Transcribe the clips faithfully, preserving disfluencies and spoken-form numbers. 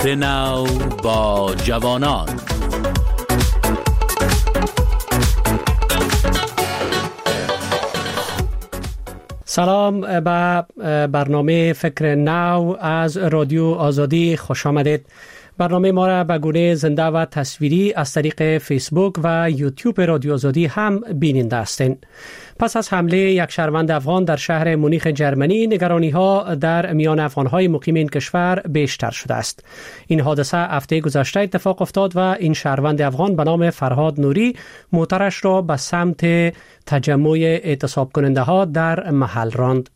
فکر نو با جوانان. سلام به برنامه فکر نو از رادیو آزادی خوش آمدید. برنامه ما را به گونه زنده و تصویری از طریق فیسبوک و یوتیوب رادیو آزادی هم بیننده هستین. پس از حمله یک شهروند افغان در شهر مونیخ جرمنی، نگرانی ها در میان افغان های مقیم این کشور بیشتر شده است. این حادثه هفته گذشته اتفاق افتاد و این شهروند افغان به نام فرهاد نوری موترش را به سمت تجمع اعتصاب کننده ها در محل راند.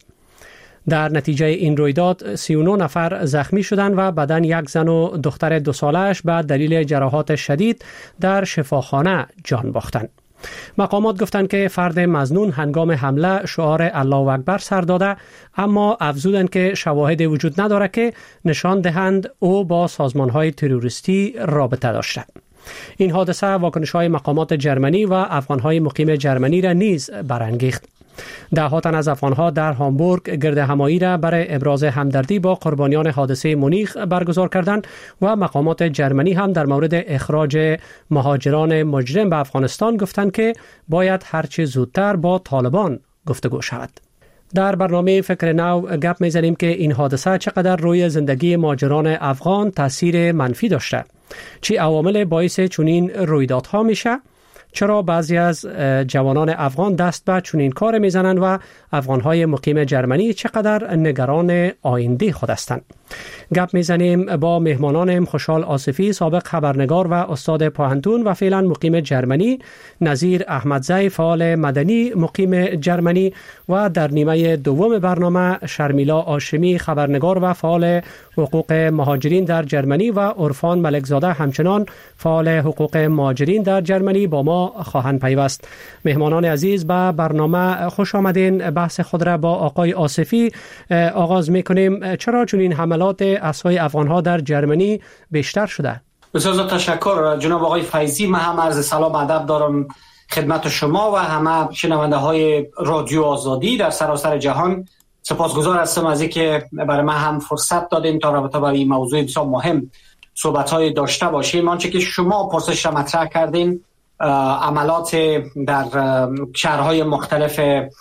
در نتیجه این رویداد سی و نه نفر زخمی شدند و بدن یک زن و دختر دو سالش به دلیل جراحات شدید در شفاخانه جان باختند. مقامات گفتند که فرد مظنون هنگام حمله شعار الله اکبر سر داده، اما افزودند که شواهد وجود ندارد که نشان دهند او با سازمان‌های تروریستی رابطه داشته. این حادثه واکنش‌های مقامات جرمنی و افغان‌های مقیم جرمنی را نیز برانگیخت. ده ها تن از افغان‌ها در هامبورگ گرد همایی را برای ابراز همدردی با قربانیان حادثه مونیخ برگزار کردند و مقامات جرمنی هم در مورد اخراج مهاجران مجرم به افغانستان گفتند که باید هرچه زودتر با طالبان گفتگو شود. در برنامه فکر نو گپ می‌زنیم که این حادثه چقدر روی زندگی مهاجران افغان تاثیر منفی داشته، چه عوامل باعث چنین رویدادها میشه، چرا بعضی از جوانان افغان دست به چنین کار میزنند و افغانهای مقیم جرمنی چقدر نگران آینده خود هستند. گپ میزنیم با مهمانانم خوشحال آصفی، سابق خبرنگار و استاد پوهنتون و فعلا مقیم جرمنی، نظیر احمدزی، فعال مدنی مقیم جرمنی، و در نیمه دوم برنامه شرمیلا هاشمی، خبرنگار و فعال حقوق مهاجرین در جرمنی، و عرفان ملکزاده، همچنان فعال حقوق مهاجرین در جرمنی با ما خواهند پیوست. مهمانان عزیز به برنامه خوش آمدین. بحث خود را با آقای آصفی آغاز میکنیم. چرا چنین حملات اسلحه افغان‌ها در جرمنی بیشتر شده؟ بسیار تشکر جناب آقای فیضی. من هم عرض سلام ادب دارم خدمت شما و همه شنونده های رادیو آزادی در سراسر جهان. سپاسگزار هستم از اینکه برای من هم فرصت دادین تا رابطه با این موضوع بسیار مهم صحبت های داشته باشیم. آنچه که شما پرسش را مطرح کردین، عملات در شهرهای مختلف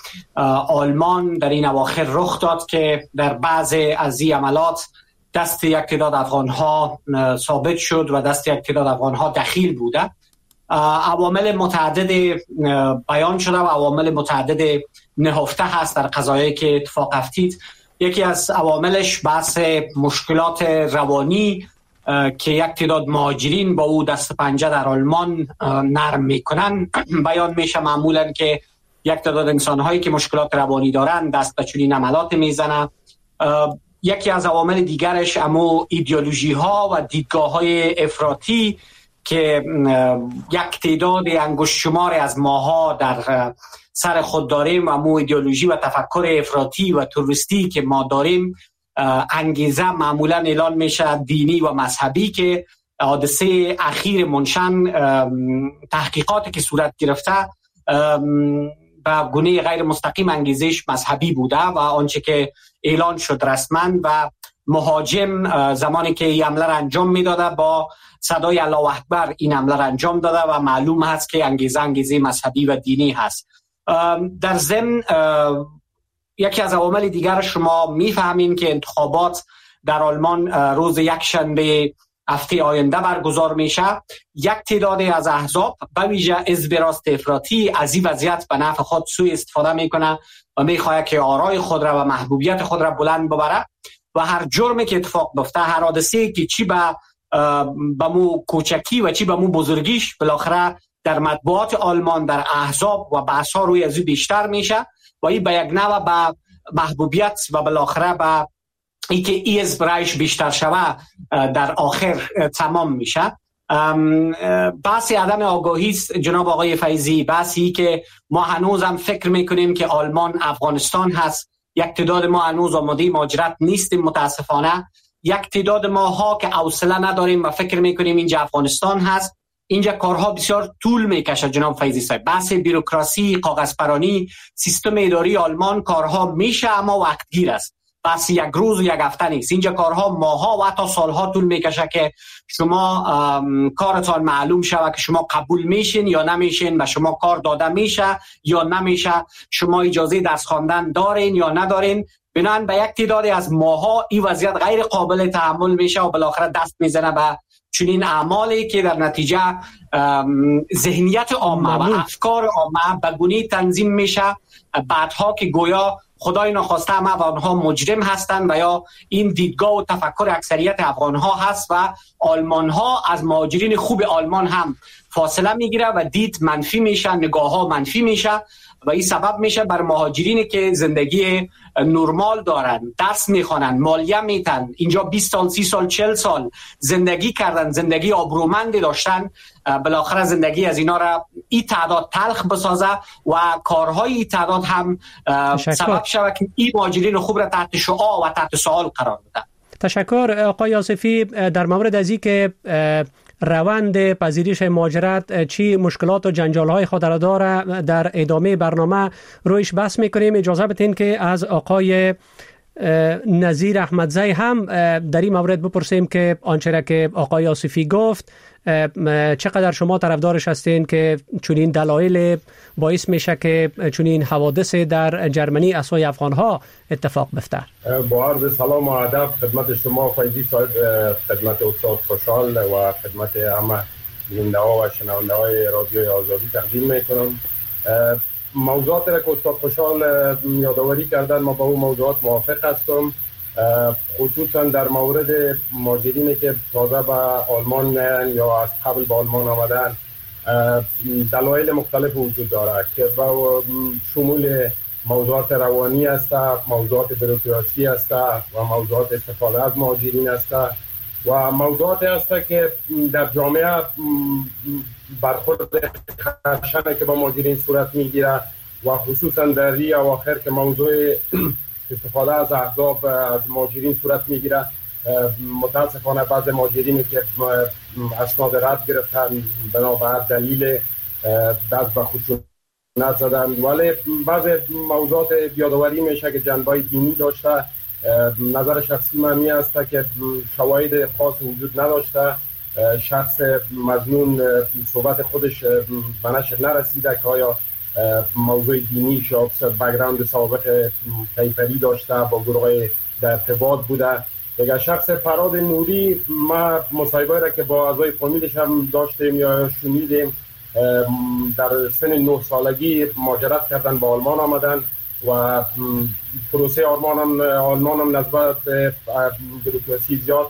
آلمان در این اواخر رخ داد که در بعضی از این عملات دست یک تعداد افغان‌ها ثابت شد و دست یک تعداد افغان‌ها دخیل بوده. عوامل متعدد بیان شده و عوامل متعدد نهفته هست در قضایایی که اتفاق افتید. یکی از عواملش بحث مشکلات روانی که یک تعداد مهاجرین با او دست پنجه در آلمان نرم میکنن بیان میشه. معمولا که یک تعداد انسان‌هایی که مشکلات روانی دارن دست به چنین عملات میزنن. یکی از عوامل دیگرش امو ایدئولوژی ها و دیدگاه های افراطی که یک تعداد انگشت شمار از ماها در سر خود داریم، امو ایدئولوژی و تفکر افراطی و توریستی که ما داریم، انگیزه معمولا اعلان میشه دینی و مذهبی که حادثه اخیر منشن تحقیقاتی که صورت گرفته به گونه غیر مستقیم انگیزش مذهبی بوده و آنچه که اعلان شد رسما و مهاجم زمانی که این حمله را انجام میداده با صدای الله اکبر این حمله را انجام داده و معلوم هست که انگیزه انگیزه مذهبی و دینی هست. در ضمن یکی از عوامل دیگر شما میفهمین که انتخابات در آلمان روز یکشنبه هفته آینده برگزار میشه. یک تعداد از احزاب به ویژه حزب راست افراطی از این وضعیت به نفع خود سوء استفاده میکنه و میخواد که آرای خود را و محبوبیت خود را بلند ببره و هر جرمی که اتفاق بیفته، هر حادثه‌ای که چی به به مو کوچکی و چی به مو بزرگیش بالاخره در مطبوعات آلمان در احزاب و بحث‌ها روی از بیشتر میشه و این به یک نوع به محبوبیت و بالاخره به ای که ای از برایش بیشتر شوه در آخر تمام میشه. بحث عدم آگاهی است جناب آقای فیضی، بحثی که ما هنوز هم فکر میکنیم که آلمان افغانستان هست. یک تعداد ما هنوز آماده مهاجرت نیستیم متاسفانه. یک تعداد ماها که حوصله نداریم و فکر میکنیم اینجا افغانستان هست. اینجا کارها بسیار طول میکشه جناب فیضی صاحب. بحث بیروکراسی، کاغذپرانی، سیستم اداری آلمان کارها میشه اما وقتگیر است. بس یک روز و یک هفته نیست. اینجا کارها ماها و حتی سالها طول میکشه که شما کارتان معلوم شود که شما قبول میشین یا نمیشین و شما کار داده میشه یا نمیشه، شما اجازه درس خواندن دارین یا ندارین. بنابراین به یک تعدادی از ماها این وضعیت غیر قابل تحمل میشه و بالاخره دست میزنه به چنین اعمالی که در نتیجه ذهنیت عامه و افکار عامه به گونه‌ای تنظیم میشه بعدها که گویا خدای ناخواسته هم افغان‌ها مجرم هستند و یا این دیدگاه و تفکر اکثریت افغان‌ها هست و آلمان‌ها از مهاجرین خوب آلمان هم فاصله میگیره و دید منفی میشه، نگاه‌ها منفی میشه و این سبب میشه بر مهاجرینی که زندگی نرمال دارن، درس میخوانن، مالیه میتن، اینجا بیست سال، سی سال، چهل سال زندگی کردن، زندگی آبرومندی داشتن، بالاخره زندگی از اینا را این تعداد تلخ بسازه و کارهای این تعداد هم سبب شود که این مهاجرین خوب را تحت شعاع و تحت سوال قرار بده. تشکر آقای آصفی. در مورد از این که روند پذیرش مهاجرت چی مشکلات و جنجال‌های خود را داره در ادامه برنامه رویش بحث می‌کنیم. اجازه بدین که از آقای نظیر احمدزی هم در این مورد بپرسیم که آنچه را که آقای آصفی گفت چقدر شما طرفدارش هستین که چنین دلایل باعث میشه که چنین حوادث در جرمنی از سوی افغان‌ها اتفاق بیفته؟ با عرض سلام و ادب خدمت شما فیضی صاحب، خدمت استاد خوشحال و خدمت همه بیننده‌ها و شنونده‌های رادیوی آزادی تقدیم میکنم. موضوعات را که استاد خوشحال یادآوری کردن ما با اون موضوعات موافق هستم، خصوصا در مورد مهاجرینی که تازه به آلمان میان یا از قبل به آلمان آمدن. دلایل مختلف وجود داره که با شمول موضوعات روانی است، موضوعات بروکراسی است و موضوعات استفاده از مهاجرین است و موضوعاتی است که در جامعه برخورد خشنه که با مهاجرین صورت میگیره و خصوصا در این اواخر که موضوع استفاده از احزاب از مهاجرین صورت میگیره. متاسفانه بعض مهاجرینی که اسناد رد گرفتن بنابر دلیل دست به خشونت زدن، ولی بعض موضوعات یادآوری میشه که جنبه دینی داشته. نظر شخصی من این است که شواهد خاص وجود نداشته، شخص مظنون صحبت خودش به نشر نرسیده که آیا موضوع دینی یا بک‌گراند سابق کیفری داشته، با گروه در ارتباط بوده. دیگه شخص فراد نوری، ما مصاحبه را که با اعضای فامیلش هم داشتیم یا شنیدیم، در سن نه سالگی مهاجرت کردن به آلمان آمدن و پروسه آلمان هم آلمان هم نسبت بروکراسی زیاد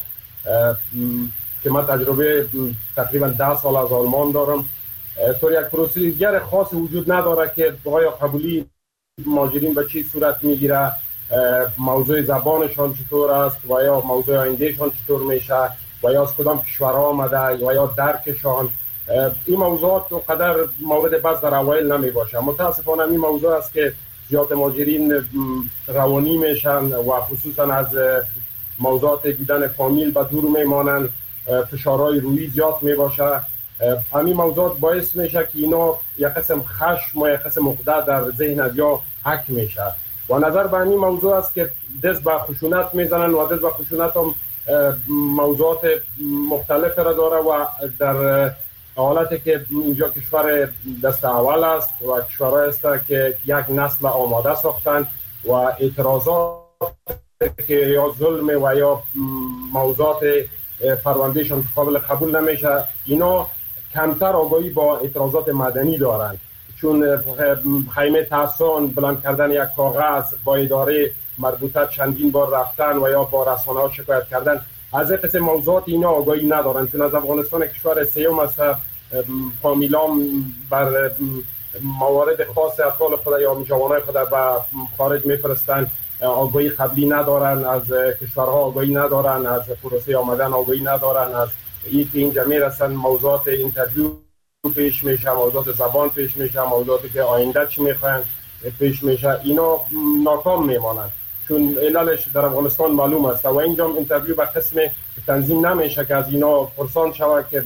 که من تجربه تقریبا ده سال از آلمان دارم، طور یک پروسیجر خاص وجود نداره که آیا قبولی مهاجرین به چی صورت میگیره، موضوع زبانشان چطور است و یا موضوع آیندهشان چطور میشه و یا از کدام کشورها آمده و یا درکشان. این موضوعات قدر مورد بحث در اوایل نمی باشه. متاسفانه این موضوع است که زیاد مهاجرین روانی میشن و خصوصا از موضوعات دیدن فامیل به دور میمانن، فشارهای روحی زیاد می باشه. همین موضوعات باعث میشه که اینا یک قسم خشم و یک قسم عقده در ذهن از یا حک میشه و نظر به همین موضوع است که دست به خشونت میزنن و دست به خشونت هم موضوعات مختلف را داره و در حالتی که اینجا کشور دست اول است و کشورهای است که یک نسل آماده ساختن و اعتراضات که یا ظلم و یا موضوعات پروندهشان قابل قبول نمیشه، اینا کمتر آگاهی با اعتراضات مدنی دارن، چون خیمه تحصان بلند کردن یک کاغذ با اداره مربوطه چندین بار رفتن و یا با رسانه ها شکایت کردن، از این قسم موضوعات اینا آگاهی ندارن، چون از افغانستان کشور سیوم است فامیلام بر موارد خاص اطفال خود یا جوانای خود به خارج میفرستن، آگاهی قبلی ندارن، از کشورها آگاهی ندارن، از پروسه آمدن آگاهی ندارن، از این که اینجا میرسن موضوعات اینترویو پیش میشه، موضوعات زبان پیش میشه، موضوعاتی که آینده چی میخواین پیش میشه، اینا ناکام میمانن چون علالش در افغانستان معلوم است و اینجا اینترویو به قسم تنظیم نمیشه که از اینا پرسان شود که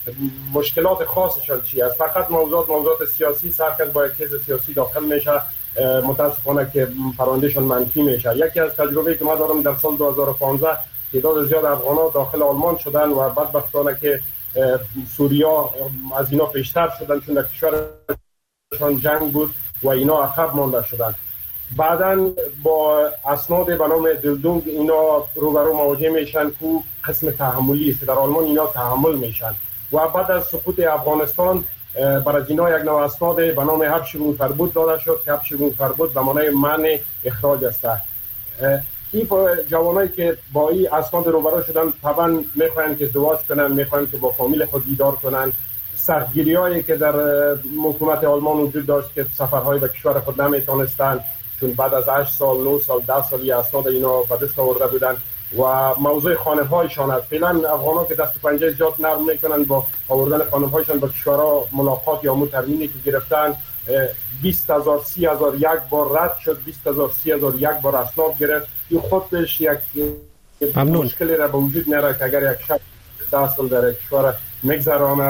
مشکلات خاصشان چی است. فقط موضوعات موضوعات سیاسی، سرکز با یک کیس سیاسی داخل میشه متاسفانه که پروندهشان منفی میشه. یکی از تجربه که ما دارم در سال دو هزار و پانزده تعداد زیاد افغان‌ها داخل آلمان شدن و بدبختانه که سوریا از اینا پیشتر شدن چون در کشورشان جنگ بود و اینا عقب مانده شدن. بعداً با اسناد به نام دلدونگ اینا روبرو مواجه میشن که قسم تحملی است. در آلمان اینا تحمل میشن و بعد از سقوط افغانستان برای اینا یک نوع اسناد به نام حبس فربود داده شد که حبس فربود به معنای منع اخراج است. این جوانایی که با این اسناد روبرو شدن طبعا میخواین که ازدواج کنن، میخواین که با فامیل خود دیدار کنن. سختگیری‌هایی که در حکومت آلمان وجود داشت که سفرهای به کشور خود نمیتونستن چون بعد از هشت سال، نه سال، ده سالی اسناد اینا به دست آورده بودن و موضوع خانه‌هایشان است. فعلا افغان‌ها که دست و پنجه زیاد نرم میکنن با آوردن خانه‌هایشان به کشورها ملاقات یا مترمینی که گرفتن بیست هزار سی هزار یک بار رد شد، بیست هزار سی هزار یک بار اسناد گرفت. این خودش یک مشکلی را به وجود میاره که اگر یک شخص ده سال در کشور مگذرانه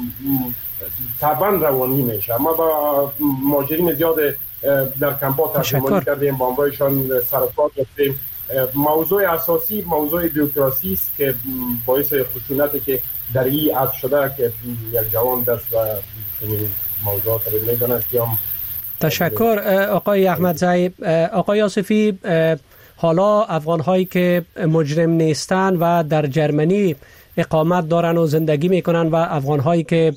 طبعا روانی میشه. اما با مهاجرین زیاد در کمپ‌ها ترجمانی کردیم، با آنهایشان سرکار داشتیم. موضوع اساسی موضوع بیوکراسی است که باعث خشونتی که در این عد شده که یک جوان دست و موضوعات رو میدونه که هم. تشکر آقای احمدزی. آقای آصفی، حالا افغان هایی که مجرم نیستن و در جرمنی اقامت دارن و زندگی میکنن و افغان هایی که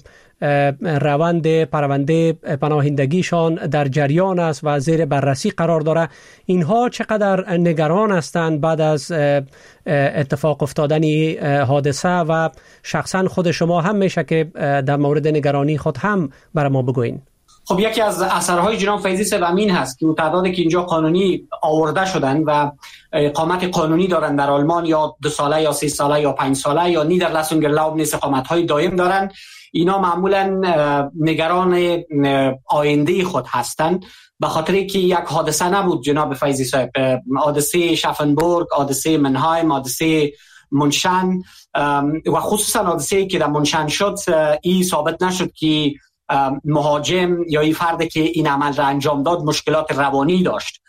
روند پرونده پناهندگیشان در جریان است و زیر بررسی قرار داره، اینها چقدر نگران هستند بعد از اتفاق افتادن حادثه و شخصا خود شما هم میشه که در مورد نگرانی خود هم برای ما بگوین؟ خب یکی از اثرهای جناب فیضی صاحب امین هست که تعدادی که اینجا قانونی آورده شدن و اقامت قانونی دارن در آلمان یا دو ساله یا سه ساله یا پنج ساله یا نیدرلسونگرلاوب نیست اقامت‌های دائم دارن، اینا معمولا نگران آینده خود هستند به خاطر که یک حادثه نبود جناب فیضی صاحب. حادثه شافنبورگ، حادثه منهایم، حادثه منشن و خصوصا حادثه که در منشن شد این ثابت نشد که مهاجم یا این فرد که این عمل را انجام داد مشکلات روانی داشت.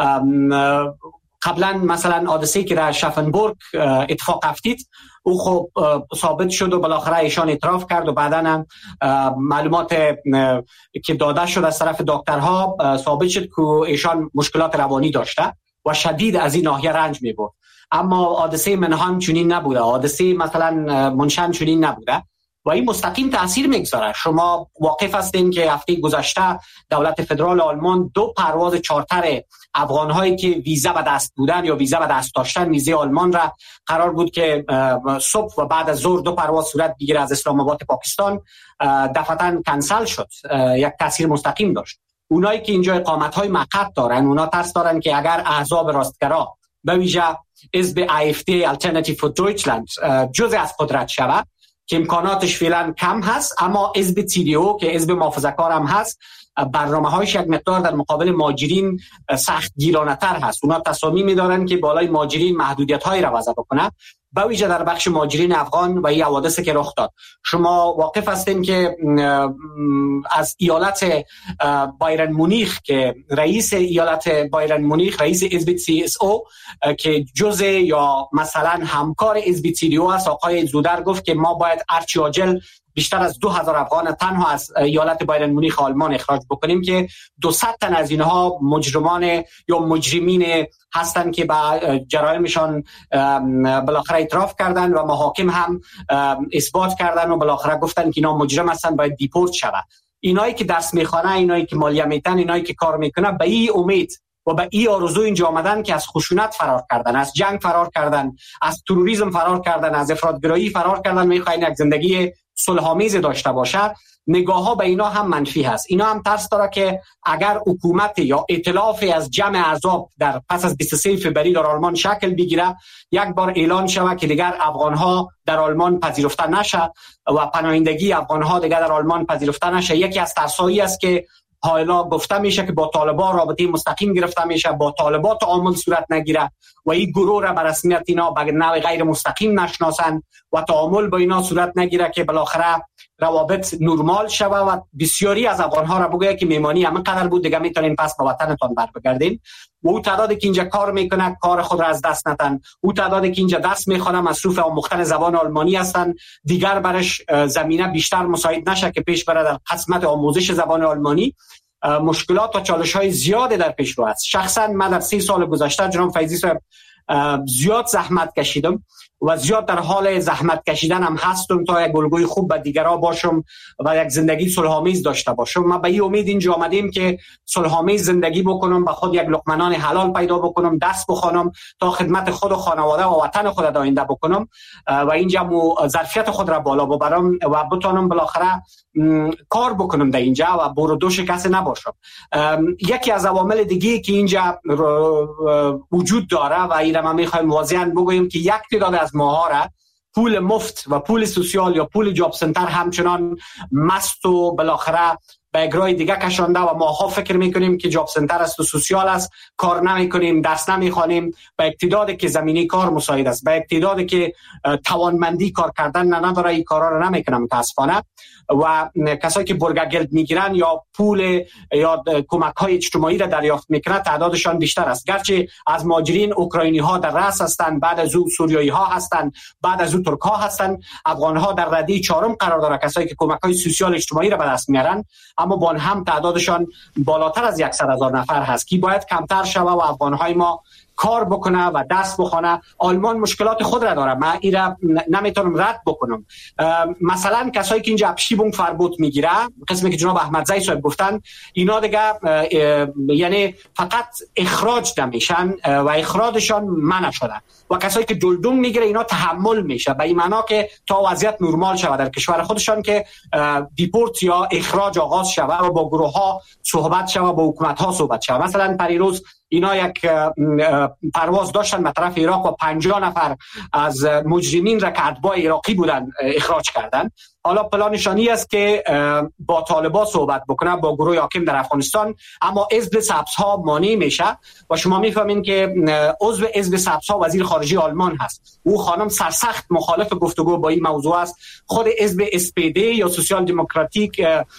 قبلا مثلا حادثه‌ای که در شافنبورگ اتفاق افتید او خب ثابت شد و بالاخره ایشان اعتراف کرد و بعدا هم معلومات که داده شد از طرف دکترها ثابت شد که ایشان مشکلات روانی داشته و شدید از این ناحیه رنج می‌برد. اما حادثه منهایم چنین نبوده، حادثه مثلا منشن چنین نبوده و این مستقیم تاثیر میگذاره. شما واقف هستین که هفته گذشته دولت فدرال آلمان دو پرواز چارتر افغان‌هایی که ویزا به دست بودن یا ویزا به دست داشتن ویزای آلمان را قرار بود که صبح و بعد از ظهر دو پرواز صورت بگیره از اسلام آباد پاکستان، دفعتاً کنسل شد. یک تاثیر مستقیم داشت. اونایی که اینجا اقامت‌های موقت دارن اونا ترس دارن که اگر احزاب راستگرا به ویژه حزب آی اف دی Alternative for Deutschland جزء از قدرت شود که امکاناتش فعلا کم هست، اما حزب تی دی او که حزب محافظه‌کار هم هست برنامه‌هایش یک مقدار در مقابل مهاجرین سخت گیرانه‌تر هست. اونا تصامیم دارن که بالای مهاجرین محدودیت‌هایی را وضع بکنه، به ویژه در بخش مهاجرین افغان و این حوادثی که رخ داد. شما واقف هستین که از ایالت بایرن مونیخ که رئیس ایالت بایرن مونیخ رئیس حزب سی اس او که جزء یا مثلا همکار حزب تی دی او است، آقای زودر گفت که ما باید ارچی عاجل بیشتر از دو هزار افغان تنها از ایالت بایرن مونیخ آلمان اخراج بکنیم که دویست تن از اینها مجرمان یا مجرمین هستند که با جرائمشان بالاخره اعتراف کردن و محاکم هم اثبات کردن و بالاخره گفتن که اینا مجرم هستند باید دیپورت شود. اینایی که درس میخوانه، اینایی که مالیه میتن، اینایی که کار میکنه به این امید و به این آرزو اینجا آمدن که از خشونت فرار کردن، از جنگ فرار کردن، از تروریسم فرار کردن، از افراطگرایی فرار کردن، میخواین یک زندگی صلح‌آمیز داشته باشه. نگاه ها به اینا هم منفی هست. اینا هم ترس داره که اگر حکومت یا ائتلافی از جمع احزاب در پس از بیست و سوم فوریه در آلمان شکل بگیره، یک بار اعلان شود که دیگر افغان ها در آلمان پذیرفته نشه و پناهندگی افغان ها دیگر در آلمان پذیرفته نشه. یکی از ترسایی است که حالا گفته میشه که با طالبان رابطه مستقیم گرفته میشه، با طالبان تعامل صورت نگیره و این گروه را به رسمیت اینا به نوع غیر مستقیم نشناسن و تعامل با اینا صورت نگیره که بالاخره روابط نرمال شوه و بسیاری از افغان‌ها را بگوید که میمانی همین قدر بود دیگه میتونین پس به وطنتان بر بگردین. و او تعدادی که اینجا کار میکنه کار خود را از دست ندن، او تعدادی که اینجا درس میخوانه مصروف آموختن زبان آلمانی هستند، دیگر برش زمینه بیشتر مساعد نشه که پیش بره در قسمت آموزش زبان آلمانی. مشکلات و چالش‌های زیادی در پیش رو است. شخصا من در سی سال گذشته جناب فیضی صاحب زیاد زحمت کشیدم و زیاد در حال زحمت کشیدن هم هستم تا یک الگوی خوب به دیگران باشم و یک زندگی صلح‌آمیز داشته باشم. ما به این امید اینجا آمدیم که صلح‌آمیز زندگی بکنم، به خود یک لقمه نان حلال پیدا بکنم، دست بخوانم تا خدمت خود و خانواده و وطن خود آینده بکنم و اینجا ظرفیت خود را بالا ببرم و بتونم بالاخره کار بکنم در اینجا و برو دوش کسی نباشم. یکی از عوامل دیگه که اینجا وجود داره و این ما میخوایم واضحاً بگوییم که یک تعداد از ماها را پول مفت و پول سوسیال یا پول جاب سنتر همچنان مست و بالاخره به اجرای دیگه کشانده و ماها فکر میکنیم که جاب سنتر است و سوسیال است، کار نمیکنیم، درس نمیخوانیم، به اقتداری که زمینی کار مساعد است، به اقتداری که توانمندی کار کردن نداره این کارا رو نمیکنم متاسفانه. و کسایی که برگگلد میگیرن یا پول یا کمک های اجتماعی را دریافت میکنن تعدادشان بیشتر است. گرچه از مهاجرین اوکراینی ها در رأس هستند، بعد از او سوریایی ها هستند، بعد از او ترک ها هستند، افغان ها در رده چهارم قرار داره، کسایی که کمک های سوسیال اجتماعی را به دست میارن، اما با هم تعدادشان بالاتر از صد هزار نفر هست که باید کمتر شوه و افغان های ما کار بکنه و دست بخونه. آلمان مشکلات خود را داره، من این را نمیتونم رد بکنم. مثلا کسایی که اینجا ابشیبونگ فربوت میگیره، قسمی که جناب احمدزی صاحب گفتن، اینا دیگه یعنی فقط اخراج نمیشن و اخراجشان منع شده و کسایی که دلدوم میگیره اینا تحمل میشه، به این معنا که تا وضعیت نرمال شود در کشور خودشان که دیپورت یا اخراج آغاز شود و با گروه ها صحبت شود، با حکومت ها صحبت شود. مثلا پریروز اینا یک پرواز داشتن به طرف عراق و پنجاه نفر از مجرمین را که اتباع عراقی بودن اخراج کردن. حالا پلانشانی است که با طالبان صحبت بکنه، با گروه حاکم در افغانستان، اما حزب سبزها مانع میشه و شما میفهمین که عضو حزب سبزها وزیر خارجه آلمان هست. او خانم سرسخت مخالف گفتگو با این موضوع است. خود حزب اس پی دی یا سوسیال دموکراتیک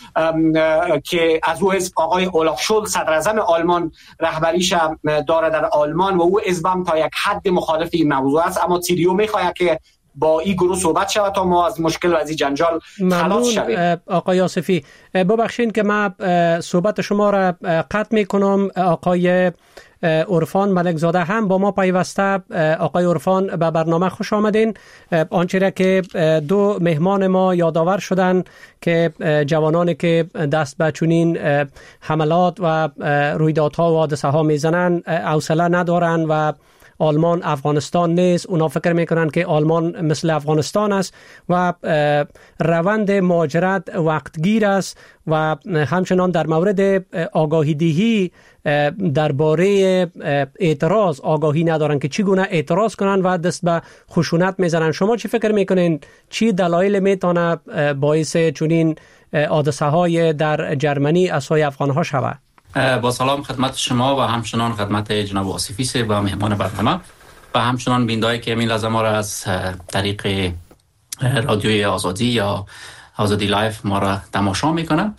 که از او حزب آقای اولاف شولز صدر اعظم آلمان رهبریش داره در آلمان و او حزبم تا یک حد مخالف این موضوع است، اما تیریو میخواد که با این گروه صحبت شود تا ما از مشکل و از این جنجال خلاص شویم. آقای آصفی ببخشید که من صحبت شما را قطع میکنم. آقای عرفان ملک زاده هم با ما پیوسته. آقای عرفان به برنامه خوش آمدین. آنچه را که دو مهمان ما یادآور شدن که جوانانی که دست به چنین حملات و رویدادها و حادثه ها میزنن حوصله ندارن و آلمان افغانستان نیست. اونا فکر میکنن که آلمان مثل افغانستان است و روند مهاجرت وقتگیر است و همچنان در مورد آگاهی دهی درباره اعتراض آگاهی ندارن که چگونه اعتراض کنن و دست به خشونت میزنن. شما چی فکر میکنین چی دلایل میتونه باعث چنین حادثه های در جرمنی از سوی افغان ها شود؟ با سلام خدمت شما و همچنان خدمت جناب آصفی صاحب و مهمان برنامه و همچنان بیننده‌ای که این لحظه ما را از طریق رادیوی آزادی یا آزادی لایف ما را تماشا میکنن.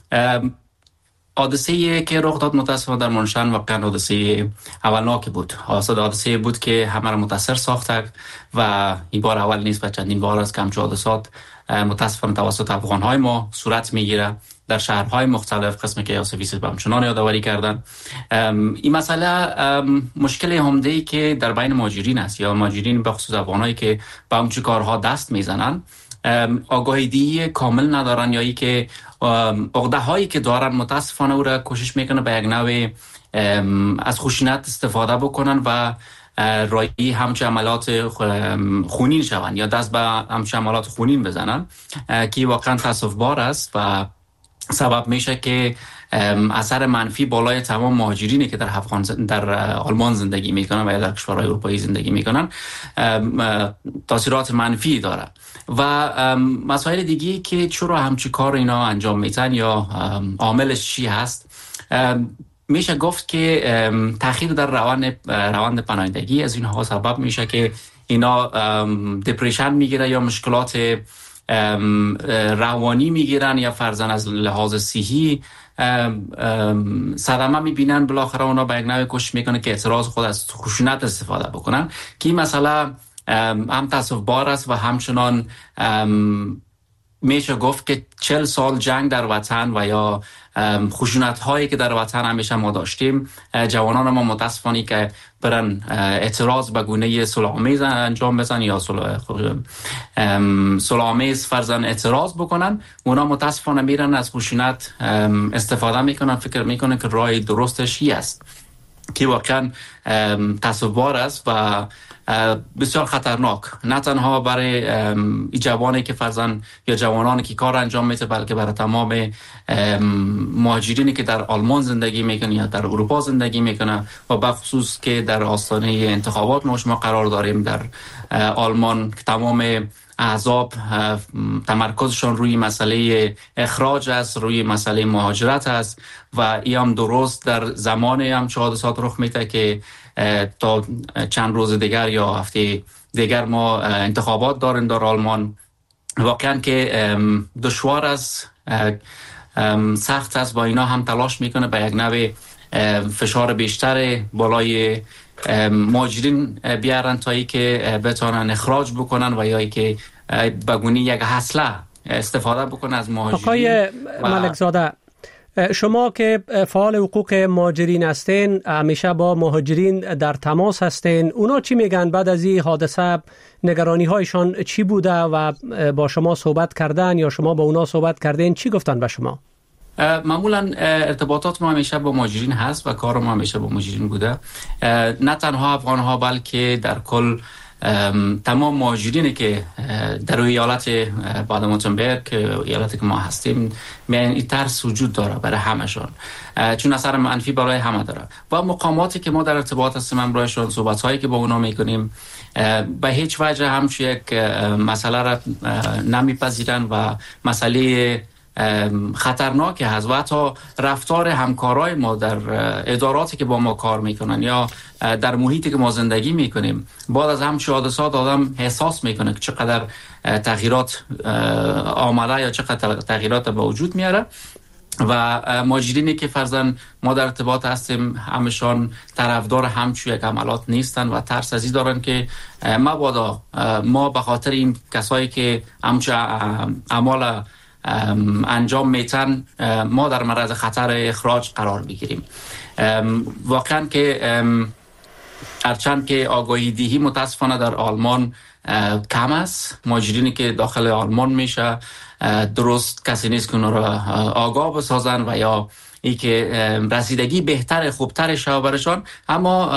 حادثه‌ای که رخ داد متاسفانه در منشن واقعا حادثه اولناکی بود. حادثه بود که همه را متاثر ساخته و این بار اول نیست و چندین بار است که همچون حادثات متاسفانه توسط افغان‌های ما صورت میگیره در شهرهای مختلف، قسمی که آصفی صاحب همچنان یادآوری کردن. این مسئله مشکل عمده‌ای که در بین مهاجرین است یا مهاجرین به خصوص افغانایی که به همچون کارها دست میزنن آگاهی کامل ندارن یا ای که عقده هایی که دارن متاسفانه او را کوشش میکنه به یک نوع از خشونت استفاده بکنن و رایی همچون عملات خونین شون یا دست به همچون عملات خونین بزنن که واقعا تأسف بار است و سبب میشه که اثر منفی بالای تمام مهاجرینی که در افغان در آلمان زندگی میکنن و یا در کشورهای اروپایی زندگی میکنن تاثیرات منفی داره و مسائل دیگه که چرا همچی کار اینا انجام میتن یا عاملش چی هست. میشه گفت که تأخیر در روند روند پناهندگی از اینها سبب میشه که اینا دپریشن میگیره یا مشکلات روانی میگیرن یا فرضاً از لحاظ صحی صدمه میبینن، بالاخره اونا به یک نوع کوشش میکنه که اعتراض خود از خشونت استفاده بکنن که این مسئله هم تاسف بار است و همچنان میشه گفت که چل سال جنگ در وطن و یا خشونت هایی که در وطن همیشه ما داشتیم، جوانان ما متاسفانه که برن اعتراض به گونه صلح‌آمیز انجام بزن یا صلح‌آمیز فرضاً اعتراض بکنن، اونا متاسفانه میرن از خشونت استفاده میکنن، فکر میکنن که راه درستش هی است که واقعا تصور است و بسیار خطرناک، نه تنها برای جوانی که فرزن یا جوانانی که کار انجام میده، بلکه برای تمام مهاجرینی که در آلمان زندگی میکنه یا در اروپا زندگی میکنه و بخصوص که در آستانه انتخابات ما شما قرار داریم در آلمان که تمام احزاب تمرکزشون روی مسئله اخراج است، روی مسئله مهاجرت است و این هم درست در زمان هم چه حادثات رخ میده که تا چند روز دیگر یا هفته دیگر ما انتخابات داریم در آلمان. واقعا که دشوار است، سخت است، با اینا هم تلاش میکنه به یک نوع فشار بیشتر بالای مهاجرین بیارن تا ای که بتونن اخراج بکنن و یا ای که بگونی یک حسله استفاده بکنن از مهاجرین. آقای ملکزاده، شما که فعال حقوق مهاجرین هستین، همیشه با مهاجرین در تماس هستین، اونا چی میگن بعد از این حادثه؟ نگرانی هایشان چی بوده و با شما صحبت کردن یا شما با اونا صحبت کردین؟ چی گفتن به شما؟ معمولا ارتباطات ما همیشه با مهاجرین هست و کار ما همیشه با مهاجرین بوده، نه تنها افغان ها بلکه در کل تمام مهاجرینی که در ایالت بادن-وورتنبرگ که ایالتی که ما هستیم، این ترس وجود داره برای همشون، چون اثر منفی برای همه داره و مقاماتی که ما در ارتباط هستیم همراهشون، صحبت هایی که با اونا میکنیم، به هیچ وجه همچی یک مسئله را نمیپذیرن و مسئله خطرناکی هست و حتی رفتار همکارای ما در اداراتی که با ما کار میکنن یا در محیطی که ما زندگی میکنیم، بعد از همچین حادثات آدم احساس میکنه که چقدر تغییرات آمده یا چقدر تغییرات به وجود میاره و مهاجرینی که فرضاً ما در ارتباط هستیم همشان طرفدار همچون یک عملات نیستن و ترس از این دارن که مبادا ما به خاطر این کسایی که همچون اعمال انجام میتن ما در معرض خطر اخراج قرار بگیریم. واقعا که هرچند که آگاهی دهی متاسفانه در آلمان کم است، مهاجرینی که داخل آلمان میشه درست کسی نیست که اون را آگاه بسازن و یا ای که رسیدگی بهتر خوبتر شو برشان، اما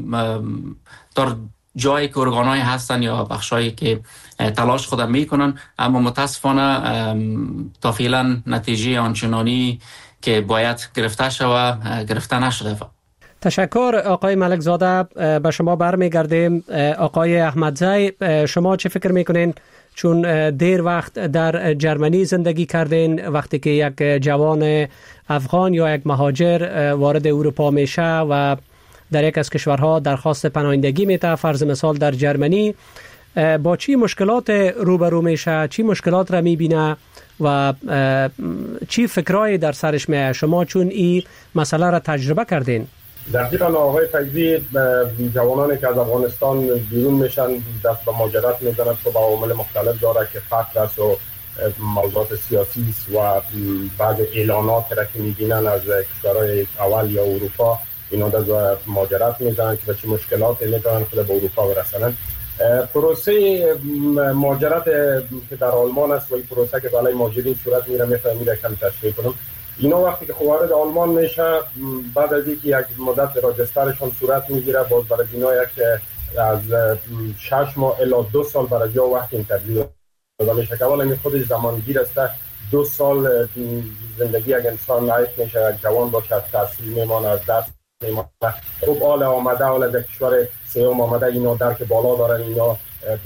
در جایی که ارگانایی هستن یا بخشایی که تلاش خودم میکنن، اما متاسفانه تا فعلا نتیجه آنچنانی که باید گرفته شود گرفته نشده. تشکر آقای ملکزاده. به شما برمیگردیم. آقای احمدزی، شما چه فکر میکنین؟ چون دیر وقت در جرمنی زندگی کردین، وقتی که یک جوان افغان یا یک مهاجر وارد اروپا میشه و در یک از کشورها درخواست پناهندگی میده، فرض مثال در جرمنی، با چی مشکلات روبرو میشه؟ چی مشکلات را میبینه و چی فکرایی در سرش میه؟ شما چون این مسئله را تجربه کردین. دقیقاً آقای فیضی، جوانانی که از افغانستان بیرون میشن دست به مهاجرت میزنن که با عوامل مختلف داره که فقر است و موضوعات سیاسی است و بعض اعلانات را که میبینن از کشورهای اول یا اروپا، اینا در مهاجرت میزنن که به چه مشکلات میتونن خود به اروپا برسنن. پروسه مهاجرت که در آلمان است و این پروسه که برای مهاجرین صورت میره میتونم میره کم تشریح کنم. اینا وقتی که وارد آلمان میشه، بعد از اینکه یک مدت راجسترشون صورت میگیره، باز برای اینا یک از شش ماه الی دو سال برای جا وقت اینترویو داده میشه که اولا خودش زمانگیر است. دو سال زندگی یک انسان عیب میشه، یک جوان باشه، از تحصیل میمانه، از درس میمانه، خوب آل آمده، آل از کشور سیوم آمده، اینا درک بالا دارن، اینا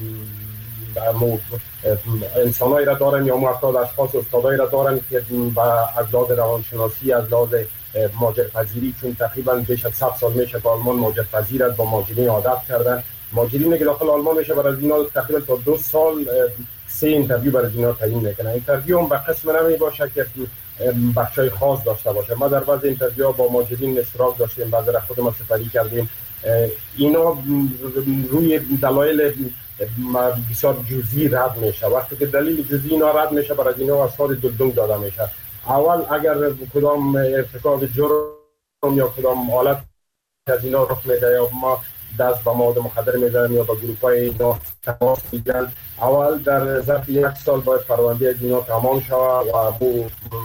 انسانایی را دارن یا افراد اشخاص استادایی را دارن که از لحاظ روانشناسی، از لحاظ مهاجرپذیری، چون تقریبا بیش از صد سال میشه که آلمان مهاجرپذیر است، با مهاجرین عادت کردن. مهاجرینی که داخل آلمان میشه برای اینا تقریبا تا دو سال سه اینترویو برای اینا تعیین میکنه. اینترویو هم به قسم نمی باشه که بخشای خاص داشته باشه. ما در بعض اینترویو با ماجرین اشتراک داشتیم، بعضی را خودمون سپری کردیم. اینا روی دلایل بسیار جزئی رد میشه. وقتی که دلیل جزئی اینا رد میشه، برای اینا اسناد دلدنگ داده میشه. اول اگر کدام ارتکاب جرم یا کدام حالت از اینا رخ میده یا ما دست به مواد مخدر میزنن یا با گروپ های اینا تماس میگیرن، اول در ظرف یک سال باید پرونده از اینا تمام شود و بو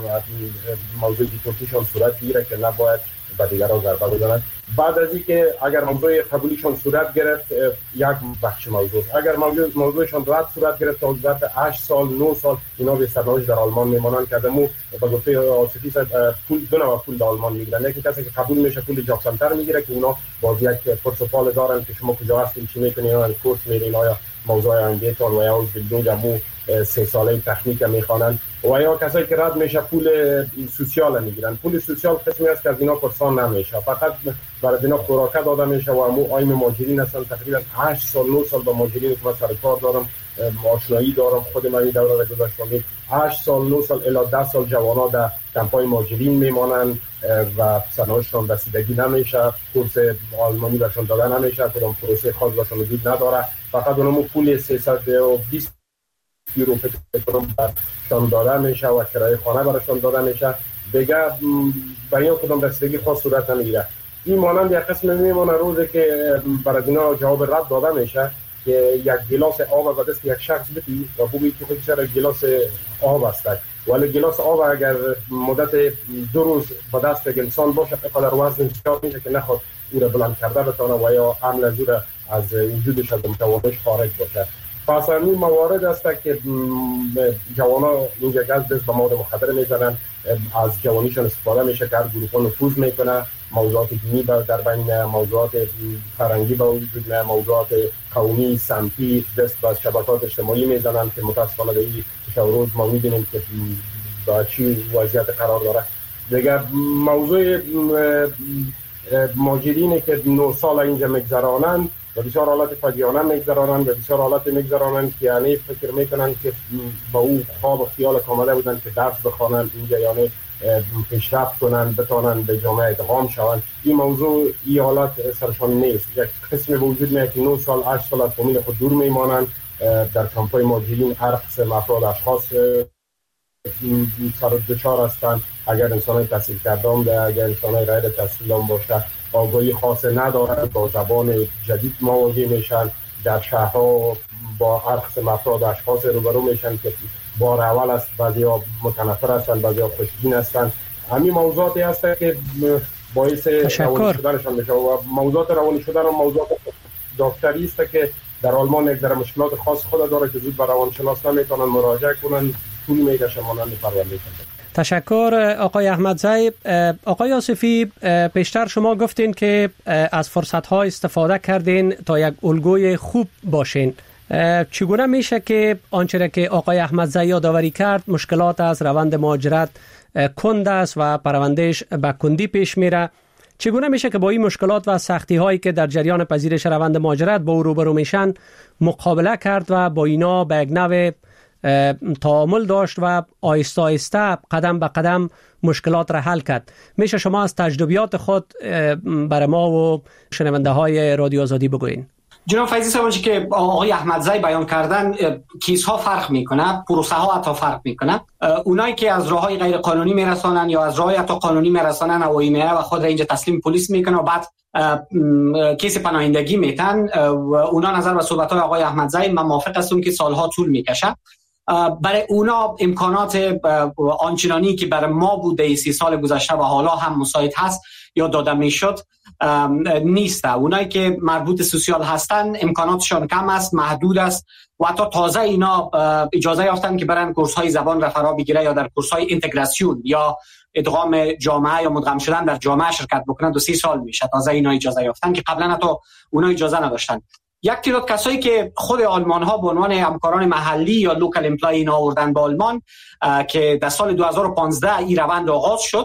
موضوع دیپورتیشن صورت بگیره که نباید به دیگران ضربه بزنن. بعد از اینکه اگر موضوع قبولیشون صورت گرفت، یک بخش موضوع اگر موضوع موضوعشون رد صورت گرفت تا ظرف هشت سال نه سال اینا به سرنوشت در آلمان میمانند که دمو به گفته آصفی پول دو نوع پول در آلمان میگیرن. یکی کسی که قبول میشه پول جاکسنتر میگیره که اونا باز یک پرسپال دارن که شما کجا هستین چی میکنین، اینا کورس میرین، آیا موضوع انگیتون و یا بیلدینگ مو سه ساله تکنیک میخوانن، و یا کسایی که رد میشه پول سوسیال میگیرن. پول سوسیال قسمی است که از اینا پرسان نمیشه، فقط برای اینا خوراکه داده میشه و مو آیم ماجرین هستن. تقریبا هشت سال نه سال با ماجرین که من سر کار دارم، آشنایی دارم، خود من این دوره را گذاشتم. هشت سال نه سال الی ده سال جوانا در کمپای ماجرین میمانن و سرنوشتشون رسیدگی نمیشه، کورس آلمانی برشون داده نمیشه، کدام پروسه خاص برشون وجود نداره، فقط اونمو پول سیصد و بیست یورو برشون داده میشه و کرایه خانه برشون داده میشه. دیگه برای اون کدام رسیدگی خاص صورت نمیگیره. این مانند یک قسم میمونه روزی که برای اینا جواب رد داده میشه که یک گلاس آب به دست یک شخص بدی و بگویی که خود چرا گلاس آب است، ولی گلاس آب اگر مدت دو روز به دست یک انسان باشه قدر وزن زیاد میشه که نخواد او را بلند کرده بتونه و یا حمل از او را از وجودش از متوانش خارج باشه. پس این موارد است که جوانا اینجا گز دست به مواد مخدر میزنن، از جوانیشون استفاده میشه که هر گروه نفوذ میکنه، موضوعات دینی در بین، موضوعات فرنگی به وجود میاد، موضوعات قومی سمتی دست به شبکات اجتماعی میزنن که متاسفانه در این روز ما میبینیم که با چی وضعیت قرار داره. دیگر موضوع ماجرینی که نه سال اینجا میگذرانند و بسیار حالات فجیانه میگذرانند و بسیار حالات میگذرانند که یعنی فکر میکنن که با او خواب و خیال کامله بودن که درس بخوانند اینجا، یعنی پیشرفت کنند، بتانن به جامعه ادغام شوند. این موضوع این حالات سرشان نیست. یک قسم وجود میاد که نه سال هشت سال از فامیل خود دور میمانند. در کمپای ماجرین هر قسم افراد اشخاص سر دچار هستند. اگر انسان تحصیل کرده هم ده، اگر انسان غیر تحصیل هم باشه، آگاهی خاص ندارند، با زبان جدید مواجه میشن. در شهرها با هر قسم افراد اشخاص روبرو میشن که بار اول است، بعضیا متنفر هستند، بعضیا خوشبین هستند. همین موضوعاتی هست که باعث روانی شدنشان میشه و موضوعات روانی شدن و موضوعات دکتری است که در آلمان یک در مشکلات خاص خود داره که زود به روانشناس نمیتونن مراجعه کنن، طول میکشه مانند پرونده کنن. تشکر آقای احمدزی. آقای آصفی، پیشتر شما گفتین که از فرصت‌ها استفاده کردین تا یک الگوی خوب باشین. چگونه میشه که آنچه که آقای احمدزی یادآوری کرد، مشکلات از روند مهاجرت کند است و پروندهش به کندی پیش میره، چگونه میشه که با این مشکلات و سختی هایی که در جریان پذیرش روند مهاجرت با او روبرو میشن مقابله کرد و با اینا به یک نوع تعامل داشت و آهسته آهسته قدم به قدم مشکلات را حل کرد؟ میشه شما از تجربیات خود برای ما و شنونده های رادیو آزادی بگوین؟ جناب فیضی صاحب، که آقای احمدزی بیان کردن کیس ها فرق میکنه، پروسه ها حتی فرق میکنه. اونایی که از راههای غیر قانونی میرسانن یا از راههای حتی قانونی میرسانن اوایمه و خود را اینجا تسلیم پلیس میکنه و بعد کیس پناهندگی میتن و اونا نظر به صحبت های آقای احمدزی من موافق هستم که سالها طول میکشه. برای اونا امکانات آنچنانی که برای ما بوده سی سال گذشته و حالا هم مساعد هست یا داده میشد نیست. اونایی که مربوط سوسیال هستن امکاناتشان کم است، محدود است و حتی تازه اینا اجازه یافتن که برن کورس های زبان را فرا بگیره یا در کورس های اینتگراسیون یا ادغام جامعه یا مدغم شدن در جامعه شرکت بکنن. دو سی سال میشه تازه اینا اجازه یافتن که قبلا حتی اونا اجازه نداشتن. یک تعداد کسایی که خود آلمان ها به عنوان همکاران محلی یا لوکال امپلای اینا آوردن به آلمان که در سال دو هزار و پانزده این روند آغاز شد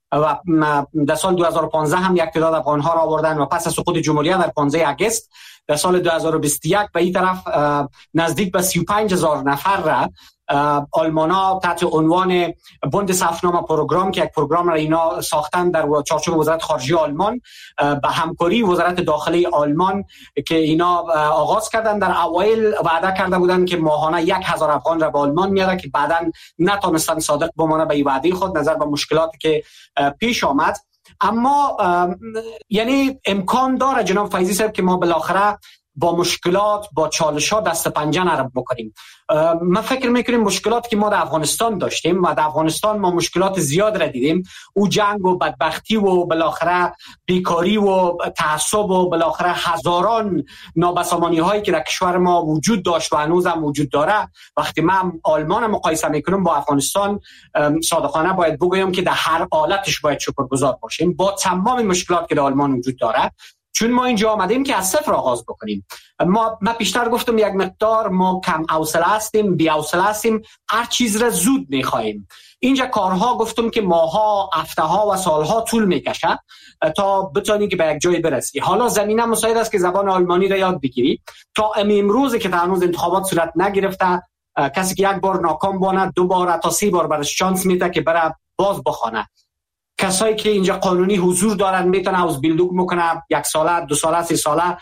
و در سال دو هزار و پانزده هم یک تعداد افغان‌ها را آوردن و پس از سقوط جمهوریت در پانزده آگوست در سال دو هزار و بیست و یک به این طرف نزدیک به سی و پنج هزار نفر را آلمانا تحت عنوان بوندسافنامه پروگرام که یک پروگرام را اینا ساختن در چارچوب وزارت خارجه آلمان به همکاری وزارت داخلی آلمان که اینا آغاز کردن. در اوایل وعده کرده بودن که ماهانه یک هزار افغان را به آلمان میاره که بعداً نتونستن صادق بمانه به این وعده خود نظر به مشکلاتی که پیش آمد. اما یعنی امکان داره جناب فیضی صاحب که ما بالاخره با مشکلات با چالش‌ها دست پنجه نرم بکنیم. من فکر میکنیم مشکلاتی که ما در افغانستان داشتیم و در افغانستان ما مشکلات زیاد را دیدیم، او جنگ و بدبختی و بالاخره بیکاری و تعصب و بالاخره هزاران نابسامانی هایی که در کشور ما وجود داشت و هنوز هم وجود داره، وقتی من آلمان مقایسه میکنم با افغانستان صادقانه باید بگویم که در هر حالتش باید شکرگزار باشیم با تمام مشکلات که در آلمان وجود داره، چون ما اینجا آمدیم که از صفر آغاز بکنیم. ما من پیشتر گفتم یک مقدار ما کم حوصله هستیم، بی حوصله هستیم، هر چیز را زود می‌خوایم. اینجا کارها گفتم که ماها، هفته‌ها و سالها طول می‌کشه تا بتونی که به یک جای برسی. حالا زمینه مساعد است که زبان آلمانی را یاد بگیری. تا امروز که هنوز انتخابات صورت نگرفته، کسی که یک بار ناکام بانه دو بار تا سه بار برش شانس میده که بره باز بخونه. کسایی که اینجا قانونی حضور دارن میتونه اوز بیلدوگ میکنه، یک ساله، دو ساله، سه ساله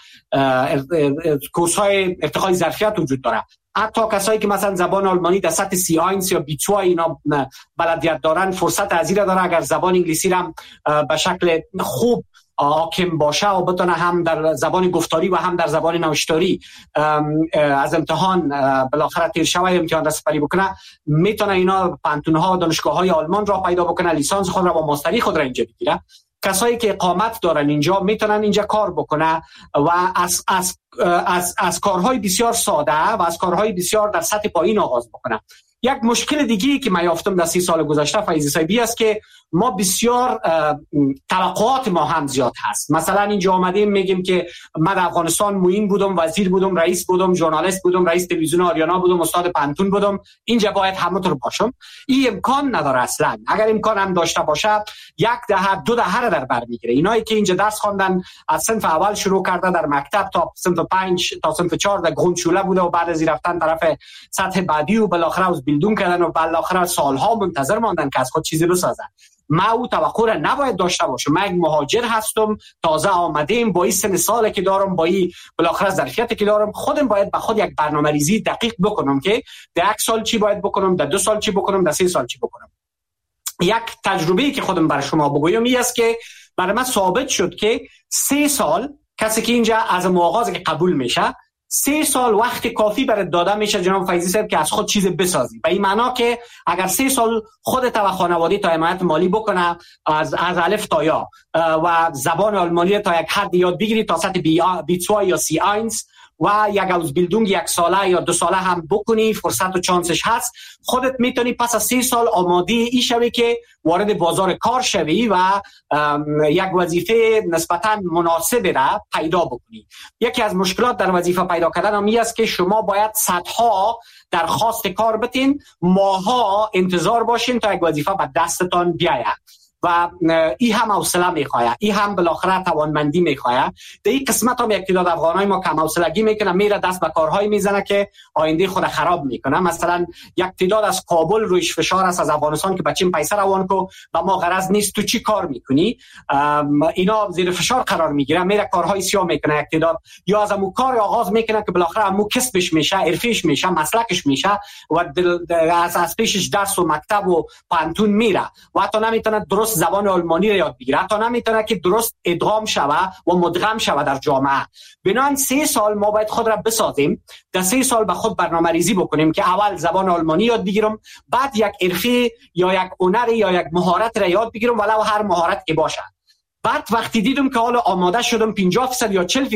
کورس های ارتقای ظرفیت وجود داره. حتی کسایی که مثلا زبان آلمانی در سطح سی اینس یا بی تو اینا بلدیت دارن فرصت ازیره داره اگر زبان انگلیسی را به شکل خوب حاکم باشه و بتونه هم در زبان گفتاری و هم در زبان نوشتاری از امتحان بالاخره تیر شوه امتحان رسپری بکنه، میتونه اینا پانتون‌ها و دانشگاه‌های آلمان را پیدا بکنه، لیسانس خود را و ماستری خود را اینجا بگیره. کسایی که اقامت دارن اینجا میتونن اینجا کار بکنه و از از از از کارهای بسیار ساده و از کارهای بسیار در سطح پایین آغاز بکنه. یک مشکل دیگه‌ای که من یافتم در سی سال گذشته فیضی صاحبی است که ما بسیار توقعات ما هم زیاد هست. مثلا اینجا آمدیم میگیم که من در افغانستان معین بودم، وزیر بودم، رئیس بودم، ژورنالیست بودم، رئیس تلویزیون آریانا بودم، استاد پانتون بودم، اینجا باید همونطور باشم. این امکان نداره اصلا. اگر امکان هم داشته باشه یک دهه دو دهه را در بر میگیره. اینایی که اینجا درس خواندن از صنف اول شروع کرده در مکتب تا صنف پنج تا صنف چهار در گروندشوله بوده و بعد از رفتن طرف سطح بعدی و بالاخره از بیلدون کردن و بالاخره سالها منتظر ماندن که از خود چیزی بسازن. ما او توقع را نباید داشته باشم. من یک مهاجر هستم، تازه آمدیم، با این سن سالی که دارم، با این بالاخره ظرفیتی که دارم، خودم باید به خود یک برنامه‌ریزی دقیق بکنم که در یک سال چی باید بکنم، در دو سال چی بکنم، در سه سال چی بکنم. یک تجربه‌ای که خودم برای شما بگویم این است که برای من ثابت شد که سه سال کسی که اینجا از آغاز که قبول میشه سه سال وقت کافی برای داده میشه جناب فیضی صاحب که از خود چیز بسازی. به این معنا که اگر سه سال خودت و خانواده تا حمایت مالی بکنه از از الف تا یا و زبان آلمانی تا یک حد یاد بگیری تا سطح بی بی تو یا سی اینس و یک اوزبیلدونگ یک ساله یا دو ساله هم بکنی، فرصت و چانسش هست، خودت میتونی پس از سی سال آماده ای شوی که وارد بازار کار شوی و یک وظیفه نسبتاً مناسب را پیدا بکنی. یکی از مشکلات در وظیفه پیدا کردن هم است که شما باید صدها درخواست کار بتین، ماها انتظار باشین تا یک وظیفه به دستتان بیاید و ای هم حوصله میخواه، ای هم بالاخره توانمندی میخواه. در این قسمت هم یک تعداد افغانای ما کم حوصلگی میکنه، میره دست به کارهای میزنه که آینده خود خراب میکنه. مثلا یک تعداد از کابل رویش فشار است از افغانستان که بچیم پیسه روان کو و ما غرض نیست تو چی کار میکنی، اینا زیر فشار قرار میگیره، میره کارهای سیاه میکنه یک تعداد، یا از امو کار آغاز میکنه که بالاخره امو کسبش میشه، حرفیش میشه، مسلکش میشه و از از پیشش درس و مکتب و پانتون میره و حتی نمیتونه درست زبان آلمانی را یاد بگیره، حتی نمیتونه که درست ادغام شوه و مدغم شوه در جامعه. بنابراین سه سال ما باید خود را بسازیم، در سه سال به خود برنامه ریزی بکنیم که اول زبان آلمانی یاد بگیرم، بعد یک حرفه یا یک هنر یا یک مهارت را یاد بگیرم ولو هر مهارت که باشه. بعد وقتی دیدم که حالا آماده شدم پنجاه درصد یا چهل درصد،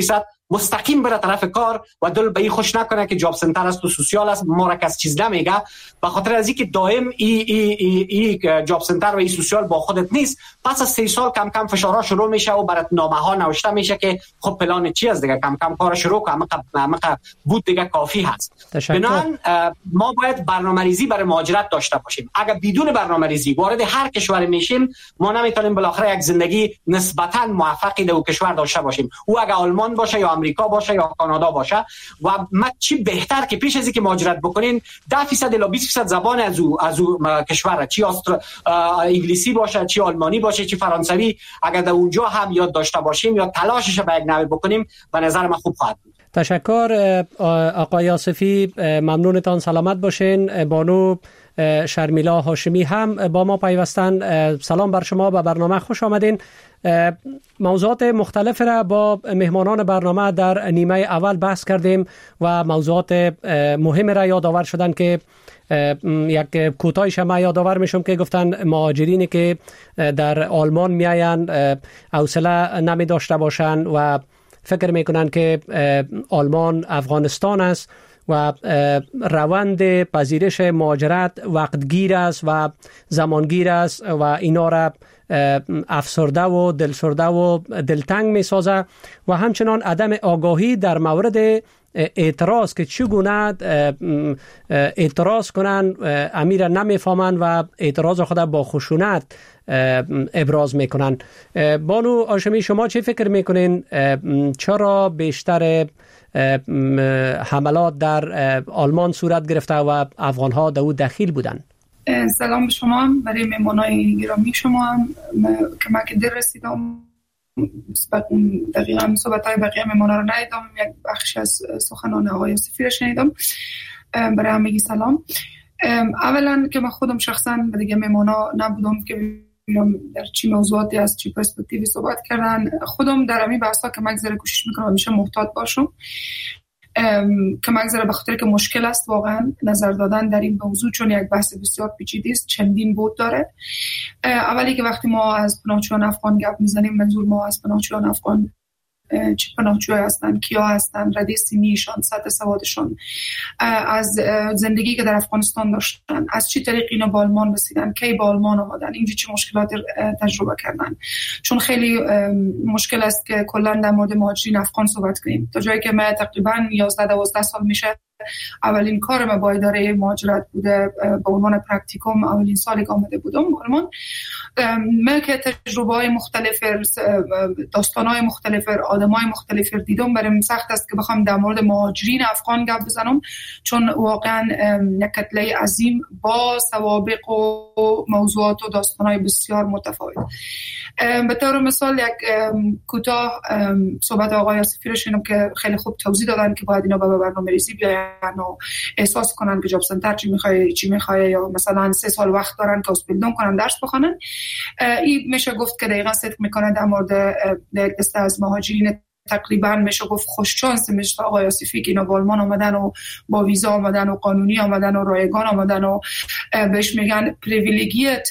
مستقیم بره طرف کار و دل به این خوش نکنه که جاب سنتر است و سوسیال است، ما را کس چیز نمیگه، به خاطر از اینکه دائم ای ای ای ای جاب سنتر و ای سوسیال با خودت نیست، پس از سه سال کم کم فشارها شروع میشه و برات نامه ها نوشته میشه که خب پلان چی است دیگه، کم کم کار شروع کنم، همه بود دیگه کافی هست. بنابراین ما باید برنامه‌ریزی برای مهاجرت داشته باشیم. اگر بدون برنامه‌ریزی وارد هر کشوری میشیم، ما نمیتونیم بالاخره یک زندگی نسبتاً موفقی در کشور داشته باشیم. او اگر آلمان باشه یا آمریکا باشه یا کانادا باشه، و ما چی بهتر که پیش از اینکه مهاجرت بکنین ده درصد الی بیست درصد زبان از او از او کشور، چی استر... انگلیسی باشه، چی آلمانی باشه، چی فرانسوی، اگر در اونجا هم یاد داشته باشیم یا تلاشش به یک نحوی بکنیم، به نظر من خوب خواهد بود. تشکر آقای آصفی، ممنونتان، سلامت باشین. بانو شرمیلا هاشمی هم با ما پیوستن. سلام بر شما، به برنامه خوش آمدین. موضوعات مختلف را با مهمانان برنامه در نیمه اول بحث کردیم و موضوعات مهم را یادآور شدن که یک کوتاهیش ما یادآور میشم که گفتن مهاجرینی که در آلمان میآیند حوصله نمی داشته باشند و فکر میکنن که آلمان افغانستان است و روند پذیرش مهاجرت وقتگیر است و زمانگیر است و اینا را افسرده و دلسرده و دلتنگ می سازه و همچنان عدم آگاهی در مورد اعتراض که چگونه اعتراض کنن امیر نمیفهمن و اعتراض خود با خشونت ابراز میکنن. بانو هاشمی، شما چه فکر میکنین؟ چرا بیشتر حملات در آلمان صورت گرفته و افغانها در او دخیل بودن؟ سلام به شما، برای مهمانای گرامی شما هم که من که در رسیدم دقیقا صحبت‌های بقیه مهمانا رو ندیدم، یک بخش از سخنان آقای آصفی رو شنیدم. برای همگی سلام. اولا که من خودم شخصا دیگه مهمانا نبودم که در چی موضوعاتی از چی پرسپکتیوی صحبت کردن، خودم در همین بحثا که مگذره کوشش میکنم همیشه محتاط باشم که مگذره به خاطر که مشکل است واقعا نظر دادن در این موضوع، چون یک بحث بسیار پیچیده است، چندین بود داره. اولی که وقتی ما از پناهجویان افغان گپ میزنیم، منظور ما از پناهجویان افغان چه پناهجو هستن، کیا هستن، رده سنیشان، سطح سوادشان، از زندگی که در افغانستان داشتن، از چه طریق اینا به آلمان رسیدن، کی به آلمان آمدن، اینجا چه مشکلات تجربه کردن. چون خیلی مشکل است که کلا در مورد مهاجرین افغان صحبت کنیم. تا جایی که من تقریبا یازده دوازده سال میشه اولین کارم با اداره مهاجرت بوده، به عنوان پرکتیکوم اولین سالی که آمده بودم آلمان. من که تجربه‌های مختلف، داستان‌های مختلف، آدم‌های مختلف دیدم، برام سخت است که بخوام در مورد مهاجرین افغان گپ بزنم، چون واقعا یک کتله عظیم با سوابق و موضوعات و داستان‌های بسیار متفاوت. به طور مثال یک کوتاه صحبت آقای آصفی رو شنیدم که خیلی خوب توضیح دادن که باید اینا به برنامه‌ریزی بیاین و احساس کنن که جاب سنتر چی می‌خواد چی می‌خواد، یا مثلا سه سال وقت دارن که اسپیلدون کنن، درس بخونن. این میشه گفت که دقیقاً صدق میکنه در مورد دسته از مهاجرین تقریبا میشه گفت خوش شانس مثل آقای آصفی که اینا با آلمان آمدن و با ویزا آمدن و قانونی آمدن و رایگان آمدن و بهش میگن پریویلیگیت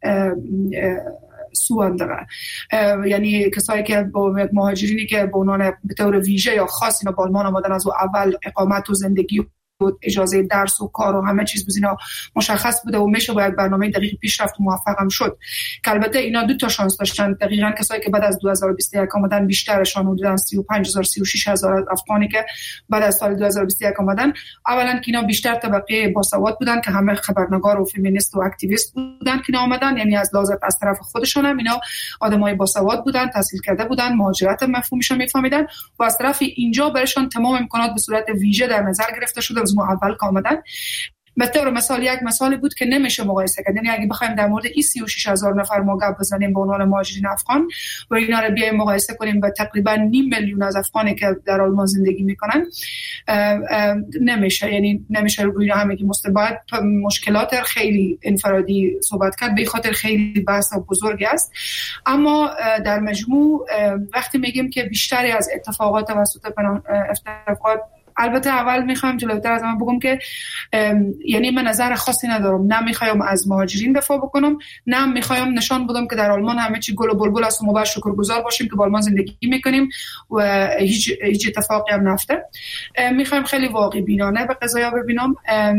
سواندره، یعنی کسایی که با مهاجرینی که به عنوان به طور ویژه یا خاص اینا با آلمان آمدن، از اول اقامت و زندگی اجازه درس و کار و همه چیز بزینا مشخص بوده و میشه با یک برنامه دقیق پیش رفت و موفق هم شد. که البته اینا دو تا شانس داشتن. دقیقاً کسایی که بعد از دو هزار و بیست و یک آمدن بیشترشون حدود سی و پنج هزار سی و شش هزار افغانی که بعد از سال دو هزار و بیست و یک آمدن، اولا که اینا بیشتر طبقه باسواد بودن که همه خبرنگار و فمینیست و اکتیویست بودن که آمدن، یعنی از لحاظ از طرف خودشون هم اینا آدمای باسواد بودن، تحصیل کرده بودن، مهاجرت مفهومش رو میفهمیدن و از طرف اینجا برشون تمام امکانات به صورت ویژه در نظر گرفته شده از اول که آمدن. به طور مثال یک مثال بود که نمیشه مقایسه کرد، یعنی اگه بخوایم در مورد این سی و شش هزار نفر ما گپ بزنیم به عنوان مهاجرین افغان و اینا رو بیایم مقایسه کنیم با تقریبا نیم میلیون از افغانی که در آلمان زندگی میکنن، نمیشه، یعنی نمیشه روی همگی مستباید مشکلات خیلی انفرادی صحبت کرد، به خاطر خیلی بحث بزرگی است. اما در مجموع وقتی میگیم که بیشتری از اتفاقات توسط اتفاقات البته اول میخوام جلوتر از من بگم که یعنی من نظر خاصی ندارم، نه میخوام از مهاجرین دفاع بکنم، نه میخوام نشان بدم که در آلمان همه چی گل و بلبل است و ما باید شکرگزار باشیم که با آلمان زندگی میکنیم و هیچ هیچ اتفاقی هم نفته. میخوام خیلی واقعی بینانه به قضایا ببینم،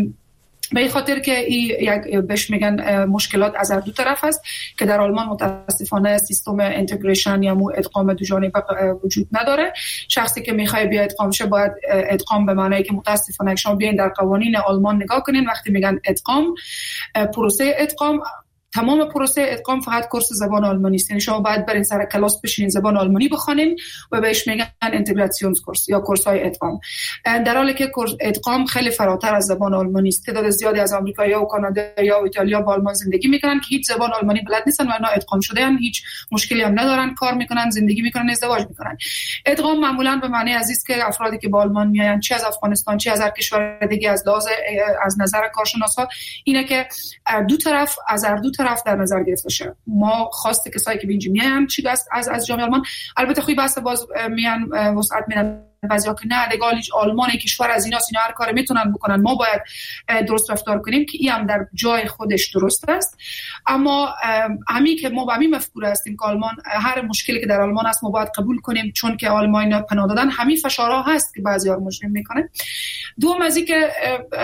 به این خاطر که یک بهش میگن مشکلات از هر دو طرف است که در آلمان متاسفانه سیستم اینتگریشن یا مو ادغام دو جانبه وجود نداره. شخصی که میخواد بیا ادغام شه باید ادغام به معنی که متاسفانه شما بیاین در قوانین آلمان نگاه کنین، وقتی میگن ادغام، پروسه ادغام، تمام پروسه ادغام فقط کورس زبان آلمانی است. یعنی شما باید برین سر کلاس بشینین زبان آلمانی بخونین و بهش میگن اینتگراسیون کورس یا کورس های ادغام، در حالی که کورس ادغام خیلی فراتر از زبان آلمانی است. تعداد زیادی از آمریکایی‌ها و کانادایی‌ها و ایتالیا با آلمان زندگی میکنن که هیچ زبان آلمانی بلد نیستن و اینا ادغام شده‌اند، هیچ مشکلی هم ندارن، کار میکنن، زندگی میکنن، ازدواج میکنن. ادغام معمولا به معنی از است که افرادی که با آلمان میآیند، چه از افغانستان چه از هر کشور دیگه، از لحاظ از نظر کارشناسا اینه که دو طرف از هر دو طرف در نظر گرفته شه. ما خواسته کسایی که به اینجا میان چی است از از جامعه آلمان، البته خوی بحث باز میان وسعت میدن بعضیا که نه دیگه آلمان کشور از اینا اینا هر کاری میتونن بکنن، ما باید درست رفتار کنیم که این هم در جای خودش درست است. اما همین که ما با همین مفکوره هستیم که آلمان هر مشکلی که در آلمان است ما باید قبول کنیم چون که آلمان پناه دادن، همین فشارها هست که بعضیا رو مجرم میکنه. دوم از این که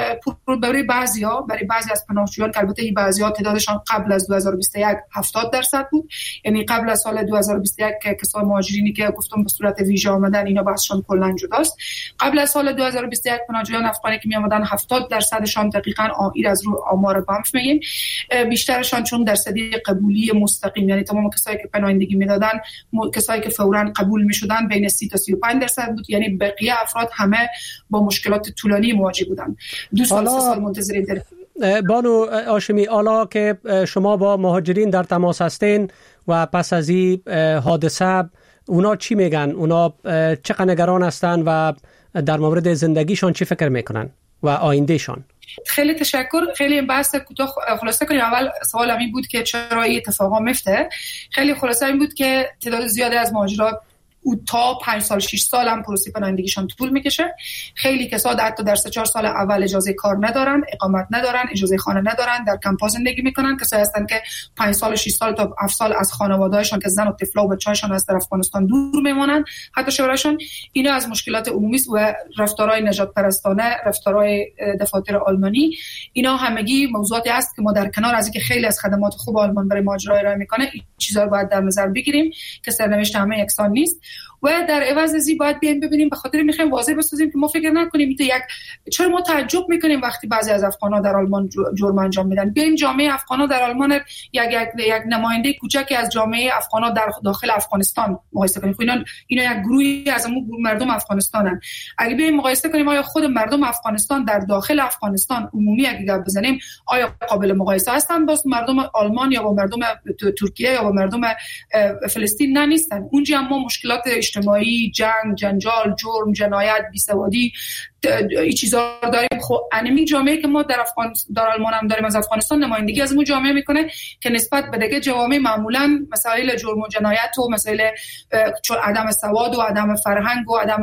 برای بعضیا برای بعضی از پناهجویان که البته این بعضیا تعدادشان قبل از دو هزار و بیست و یک هفتاد درصد بود، یعنی قبل از سال دو هزار و بیست و یک که کسای مهاجرینی که گفتم به صورت ویژه آمدن اینا بحثشون کلا جداست. قبل از سال دو هزار و بیست و یک پناهجویان افغانی که می آمدن هفتاد درصدشان دقیقاً آیر از رو آمار بانف میگیم، بیشترشان چون درصدی قبولی مستقیم، یعنی تمام کسایی که پناهندگی میدادن کسایی که فوراً قبول میشدن بین سی تا سی و پنج درصد بود، یعنی بقیه افراد همه با مشکلات طولانی مواجه بودن. دو سال سه سال منتظرین در بانو هاشمی، حالا که شما با مهاجرین در تماس هستین و پس از این حادثه اونا چی میگن؟ اونا چقدر نگران هستن و در مورد زندگیشان چی فکر میکنن و آیندهشان؟ خیلی تشکر. خیلی این بحث کوتاه خلاصه کنیم. اول سوال این بود که چرا این اتفاقا میفته. خیلی خلاصه این بود که تعداد زیادی از مهاجرات او تا پنج سال شش سال هم پروسه پناهندگیشان طول میکشه. خیلی کسا حتی در سه چهار سال اول اجازه کار ندارن، اقامت ندارن، اجازه خانه ندارن، در کمپ‌ها زندگی میکنن. کسایی هستن که پنج سال شش سال تا هفت سال از خانواده‌هاشون که زن و طفلا و بچه‌هاشون از طرف افغانستان دور میمونن، حتی شوهرشون. اینا از مشکلات عمومی است و رفتارهای نجات پرستانه، رفتارهای دفاتر آلمانی، اینا همگی موضوعاتی است که ما در کنار از اینکه خیلی از خدمات خوب آلمان برای مهاجران ارائه میکنه، این چیزا رو باید در نظر بگیریم که سرنوشت همه یکسان نیست و در عوض ازی باید بیایم ببینیم. به خاطر میخوایم واضح بسازیم که ما فکر نکنیم تو یک چرا ما تعجب میکنیم وقتی بعضی از افغانا در آلمان جرم انجام میدن. بیایم جامعه افغانا در آلمان یک یک یک نماینده کوچکی از جامعه افغانا در داخل افغانستان مقایسه کنیم. اینا اینا یک گروهی از مردم افغانستانن. اگه بیایم مقایسه کنیم آیا خود مردم افغانستان در داخل افغانستان عمومی اگه گپ بزنیم آیا قابل مقایسه هستن با مردم آلمان یا با مردم ترکیه یا با مردم فلسطین؟ نه نیستن. اونجا هم ما مشکلات اجتماعی، جنگ، جنجال، جرم، جنایت، بیسوادی این چیزا داریم. خب انمی جامعه که ما در افغانستان در آلمان هم داریم از افغانستان نمایندگی از اون جامعه میکنه که نسبت به دیگه جوامع معمولا مسائل جرم و جنایت و مسائل چون عدم سواد و عدم فرهنگ و عدم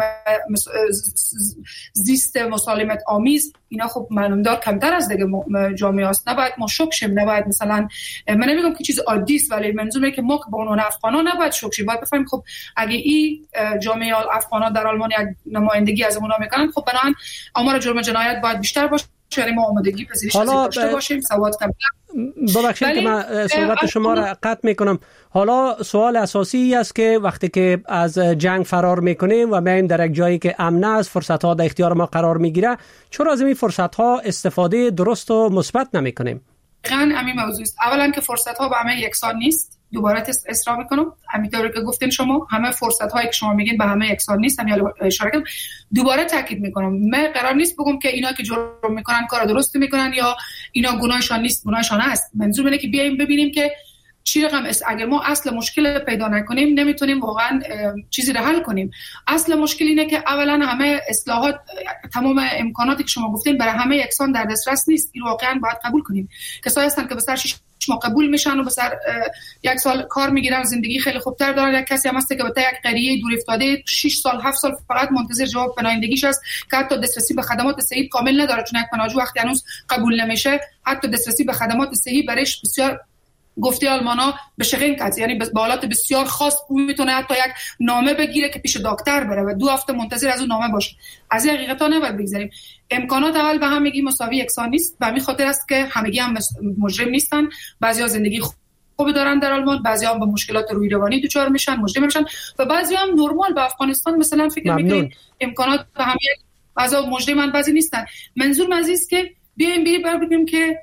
زیست مسالمت آمیز اینا خب معلومدار کمتر از دیگه جامعه است. نباید ما شوک شیم، نباید مثلا من نمیگم که چیز عادی است ولی منظورم که ما که به عنوان افغانا نباید شوک شیم. باید بفهمیم خب اگه این جامعه افغانا در آلمان یک نمایندگی از اونها میکنن خب بنابراین آمار جرم جنایت باید بیشتر باشه، یعنی ما آمادگی پذیرش داشته باشیم، سواد کمتر. ببخشید که من صحبت شما را قطع میکنم. حالا سوال اساسی است که وقتی که از جنگ فرار میکنیم و میایم در یک جایی که امن است، فرصت ها در اختیار ما قرار میگیره، چرا از این فرصت ها استفاده درست و مثبت نمیکنیم؟ دقیقاً همین موضوع است. اولا که فرصت ها به همه یکسان نیست. دوباره اصرار میکنم همینطوری که گفتین شما، همه فرصت هایی که شما میگین به همه یکسان نیست. همین اشاره کردم، دوباره تاکید میکنم من قرار نیست بگم که اینا که جرم میکنن کار درست میکنن یا اینا گناهشان نیست، گناهشان هست. منظور اینه که بیایم ببینیم که چی رقم است. اگر ما اصل مشکل پیدا نکنیم نمیتونیم واقعا چیزی رو حل کنیم. اصل مشکل اینه که اولا همه اصلاحات، تمام امکاناتی که شما گفتین برای همه یکسان در دسترس نیست. این واقعا باید قبول کنیم. کسایی هستن که به سر شش ما قبول میشن و به سر یک سال کار میگیرن، زندگی خیلی خوبتر دارن. یک کسی هم هست که به یک قریه دور افتاده شش سال هفت سال فقط منتظر جواب پناهندگیش است که حتی دسترسی به خدمات صحی کامل نداره، چون یک پناهجو وقتی هنوز قبول نمیشه حتی دسترسی به خدمات صحی برش بسیار گفته آلمانا به شغین کات، یعنی به حالات بسیار خاص میتونه حتی یک نامه بگیره که پیش دکتر بره و دو هفته منتظر از اون نامه باشه. از این حقیقتا نباید بگذاریم. امکانات اول به همگی مساوی یکسان نیست، به همین خاطر است که همگی هم مجرم نیستن. بعضیا زندگی خوب دارن در آلمان، بعضیا هم به مشکلات روحی روانی دچار میشن، مجرم میشن و بعضیا هم نرمال به افغانستان مثلا فکر میکنن امکانات به همه بعضا مجرمن بعضی نیستن. منظور من است که بیایم بیایم ببینیم که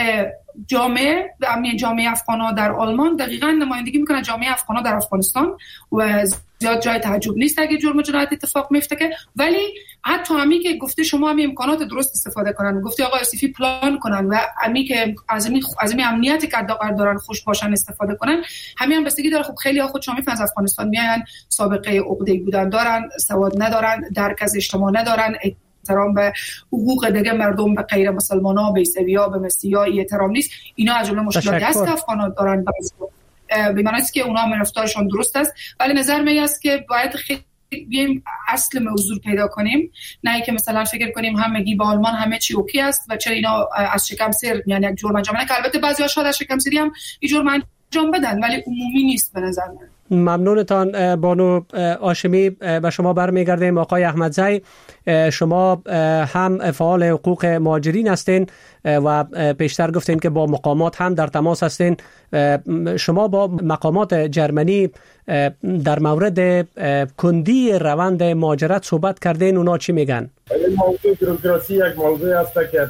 جامعه امنیت جامعه افغان‌ها در آلمان دقیقاً نمایندگی میکنه جامعه افغان‌ها در افغانستان و زیاد جای تعجب نیست اگه جرم و جنایت اتفاق میفته که، ولی حتی همین که گفته شما همین امکانات درست استفاده کنن، گفته آقای آصفی پلان کنن و همین که از این از این امنیتی که دارن خوش باشن استفاده کنن، همین هم بستگی داره. خب خیلی ها خودشون میفهمن از افغانستان میاین سابقه عقده‌ای بودن دارن، سواد ندارن، درک از اجتماع ندارن، احترام به حقوق دیگه مردم به غیر مسلمان‌ها به عیسوی‌ها به مسیحی‌ها احترام نیست. اینا از جمله مشکلاتی است که افغان‌ها دارن. به معنی است که اونا هم رفتارشون درست است، ولی نظر من است که باید خیلی بیایم اصل موضوع پیدا کنیم، نه که مثلا فکر کنیم همگی با آلمان همه چی اوکی است و چرا اینا از شکم سر یعنی یک جرم انجام ندن، که البته بعضی‌ها شاید از شکم سری هم این جرم انجام بدن ولی عمومی نیست به نظر من. ممنونتان بانو هاشمی. به شما برمیگردیم. آقای احمدزی، شما هم فعال حقوق مهاجرین هستین و پیشتر گفتین که با مقامات هم در تماس هستین. شما با مقامات جرمنی در مورد کندی روند مهاجرت صحبت کردین، اونا چی میگن؟ موضوع بروکراسی یک موضوع است که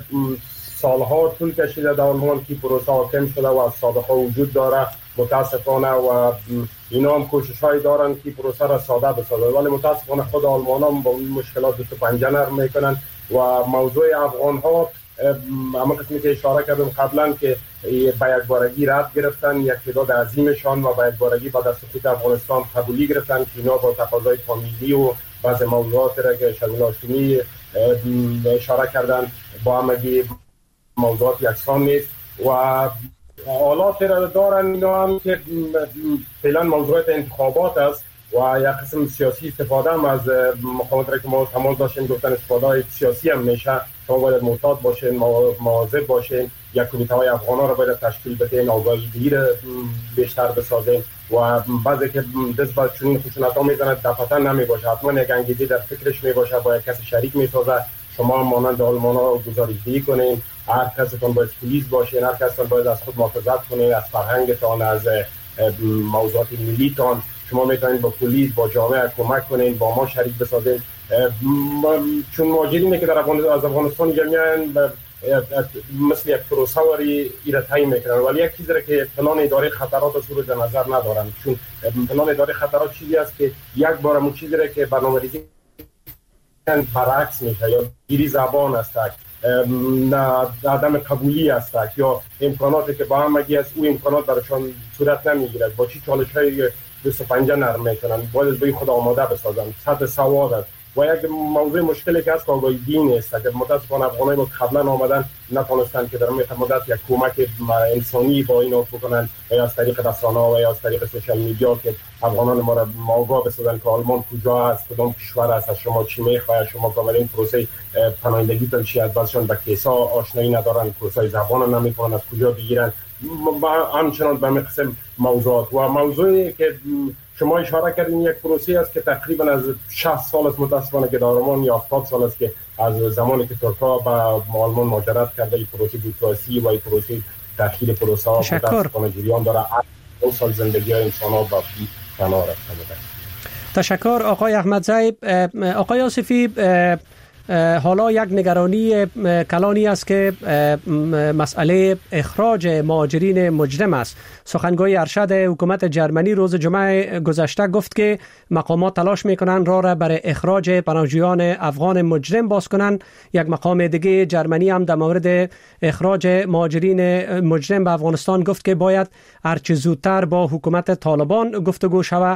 سالها طول کشیده در آلمان که پروسه حاکم شده و از سابقه وجود داره متاسفانه و اینا هم کوشش‌هایی دارن که پروسه را ساده بسازن، ولی متاسفانه خود آلمان‌ها با این مشکلات دست و پنجه نرم میکنن و موضوع افغان‌ها اما قسمی که اشاره کردم قبلا که با یک بارگی رد گرفتن، یک تعداد عظیمشان و با یک بارگی با دست خود افغانستان قبولی گرفتن که اینا با تقاضای فامیلی و بعض موضوعات را که شامل هاشمی اشاره کردن با همگی موضوعات یکسان نیست و حالات را دارن اینا هم که فعلا موضوعات انتخابات است و یک قسم سیاسی استفاده هم از مقامات را که ما تماس داشتیم گفتن استفاده سیاسی هم میشه. شما باید محتاط باشین، مواظب باشین، یک کمیته های افغانا را باید تشکیل بدین، آگاهی را بیشتر بسازین و بعضی که دست با چنین خشونت ها میزنه دفعتا نمی باشه، حتما یک انگیزی در فکرش می باشه، با یک کسی شریک می سازه. شما مانند آلمان ها گزارش‌دهی کنین، هر کسیتون باید پلیس باشین، هر کسیتون باید از خود محافظت کنین، از فرهنگتان، از موضوعات ملیتان. شما میتونید با پلیس با جامعه کمک کنین، با ما شریک بسازین، چون مهاجرینی که در افغانستان جمعیان مثل یک پروسه وری ایره تعیین میکنن، ولی یک چیزی را که پلان اداره خطرات از رو در نظر ندارن، چون پلان اداره خطرات چیزی است که یک بار همون چیزی را که برنامه‌ریزی برعکس میشه یا گیری زبان است، نه عدم قبولی است یا امکاناتی که با همگی از او امکانات برایشان صورت نمیگیرد، با چی چالش‌های دست و پنجه نرم میکنن، باید به خود آماده بسازن، سطح سواد است و یک موضوع مشکلی که از آگاهی دین است که متاسفانه افغانای ما قبلا آمدن نتونستن که در مدت یک کمک انسانی با اینا بکنن یا از طریق رسانه‌ها و یا از طریق سوشال میدیا که افغانان ما را آگاه بسازن که آلمان کجا است، کدام کشور است، از شما چی میخواد، شما کاملا این پروسه پناهندگی تون چی است، بعضیشون با کیسا آشنایی ندارن، پروسه زبان نمیفهمن، از کجا بگیرن، همچنان به قسم موضوعات و موضوعی که شما اشاره کردین یک پروسه است که تقریبا از شصت سال است متاسفانه که در آلمان یا هفتاد سال است که از زمانی که ترک‌ها به آلمان مهاجرت کرده این پروسه دیپلماسی و این پروسه تأخیر پروسه ها متاسفانه جریان داره. دو سال زندگی های انسان‌ها با فنا رفته. تشکر آقای احمدزی. آقای آصفی، حالا یک نگرانی کلانی است که مسئله اخراج مهاجرین مجرم است. سخنگوی ارشد حکومت جرمنی روز جمعه گذشته گفت که مقامات تلاش میکنند راه را برای اخراج پناهجویان افغان مجرم باز کنند. یک مقام دیگه جرمنی هم در مورد اخراج مهاجرین مجرم به افغانستان گفت که باید هرچه زودتر با حکومت طالبان گفتگو شود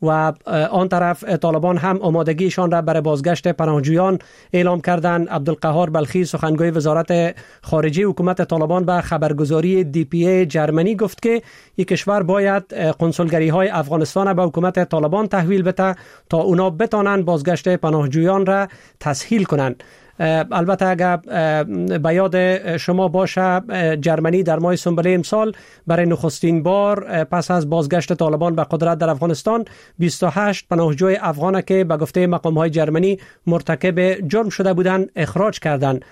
و آن طرف طالبان هم آمادگیشان را برای بازگشت پناهجویان اعلام کردند. عبدالقهار بلخی سخنگوی وزارت خارجه حکومت طالبان به خبرگزاری دی پی ای جرمنی گفت که یک کشور باید قنسولگری های افغانستان به حکومت طالبان تحویل بده تا اونا بتانند بازگشت پناهجویان را تسهیل کنند. البته اگر به یاد شما باشه جرمنی در ماه سنبله امسال برای نخستین بار پس از بازگشت طالبان به قدرت در افغانستان بیست و هشت پناهجوی افغان که به گفته مقام‌های جرمنی مرتکب جرم شده بودند اخراج کردند.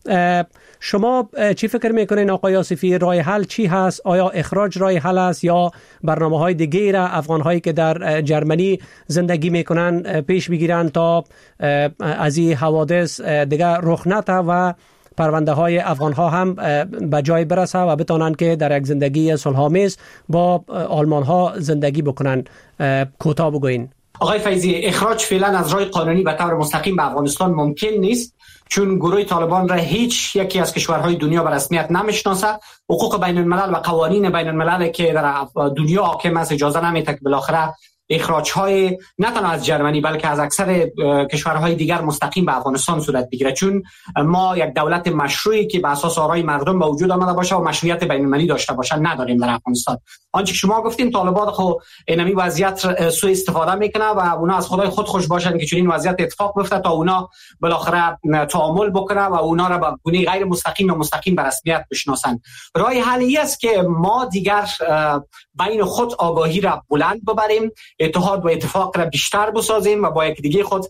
شما چی فکر میکنین آقای آصفی، راه حل چی هست؟ آیا اخراج راه حل است یا برنامه‌های دیگه را افغان‌هایی که در جرمنی زندگی میکنن پیش بگیرن تا از این حوادث دیگه رخ نده و پرونده های افغان ها هم به جای برسه و بتونن که در یک زندگی صلح‌آمیز با آلمان ها زندگی بکنن؟ کوتاه بگوین. آقای فیضی، اخراج فعلا از راه قانونی به طور مستقیم به افغانستان ممکن نیست، چون گروه طالبان را هیچ یکی از کشورهای دنیا به رسمیت نمیشناسه. حقوق بین الملل و قوانین بین الملل که در دنیا حاکم است اجازه نمیده که بالاخره اخراج های نه تنها از جرمنی بلکه از اکثر کشورهای دیگر مستقیم به افغانستان صورت بگیره، چون ما یک دولت مشروعی که به اساس آرای مردم به وجود آمده باشه و مشروعیت بین المللی داشته باشه نداریم در افغانستان. آنچه که شما گفتین طالبان خو اینمی وضعیت سوء استفاده میکنه و اونا از خدای خود خوش باشن که چون این وضعیت اتفاق بیفته تا اونا بالاخره تعامل بکنه و اونا را به گونه غیر مستقیم و مستقیم به رسمیت بشناسن. راه حلی است که ما دیگر بین خود آگاهی را بلند ببریم، اتحاد و اتفاق را بیشتر بسازیم و با یک دیگه خود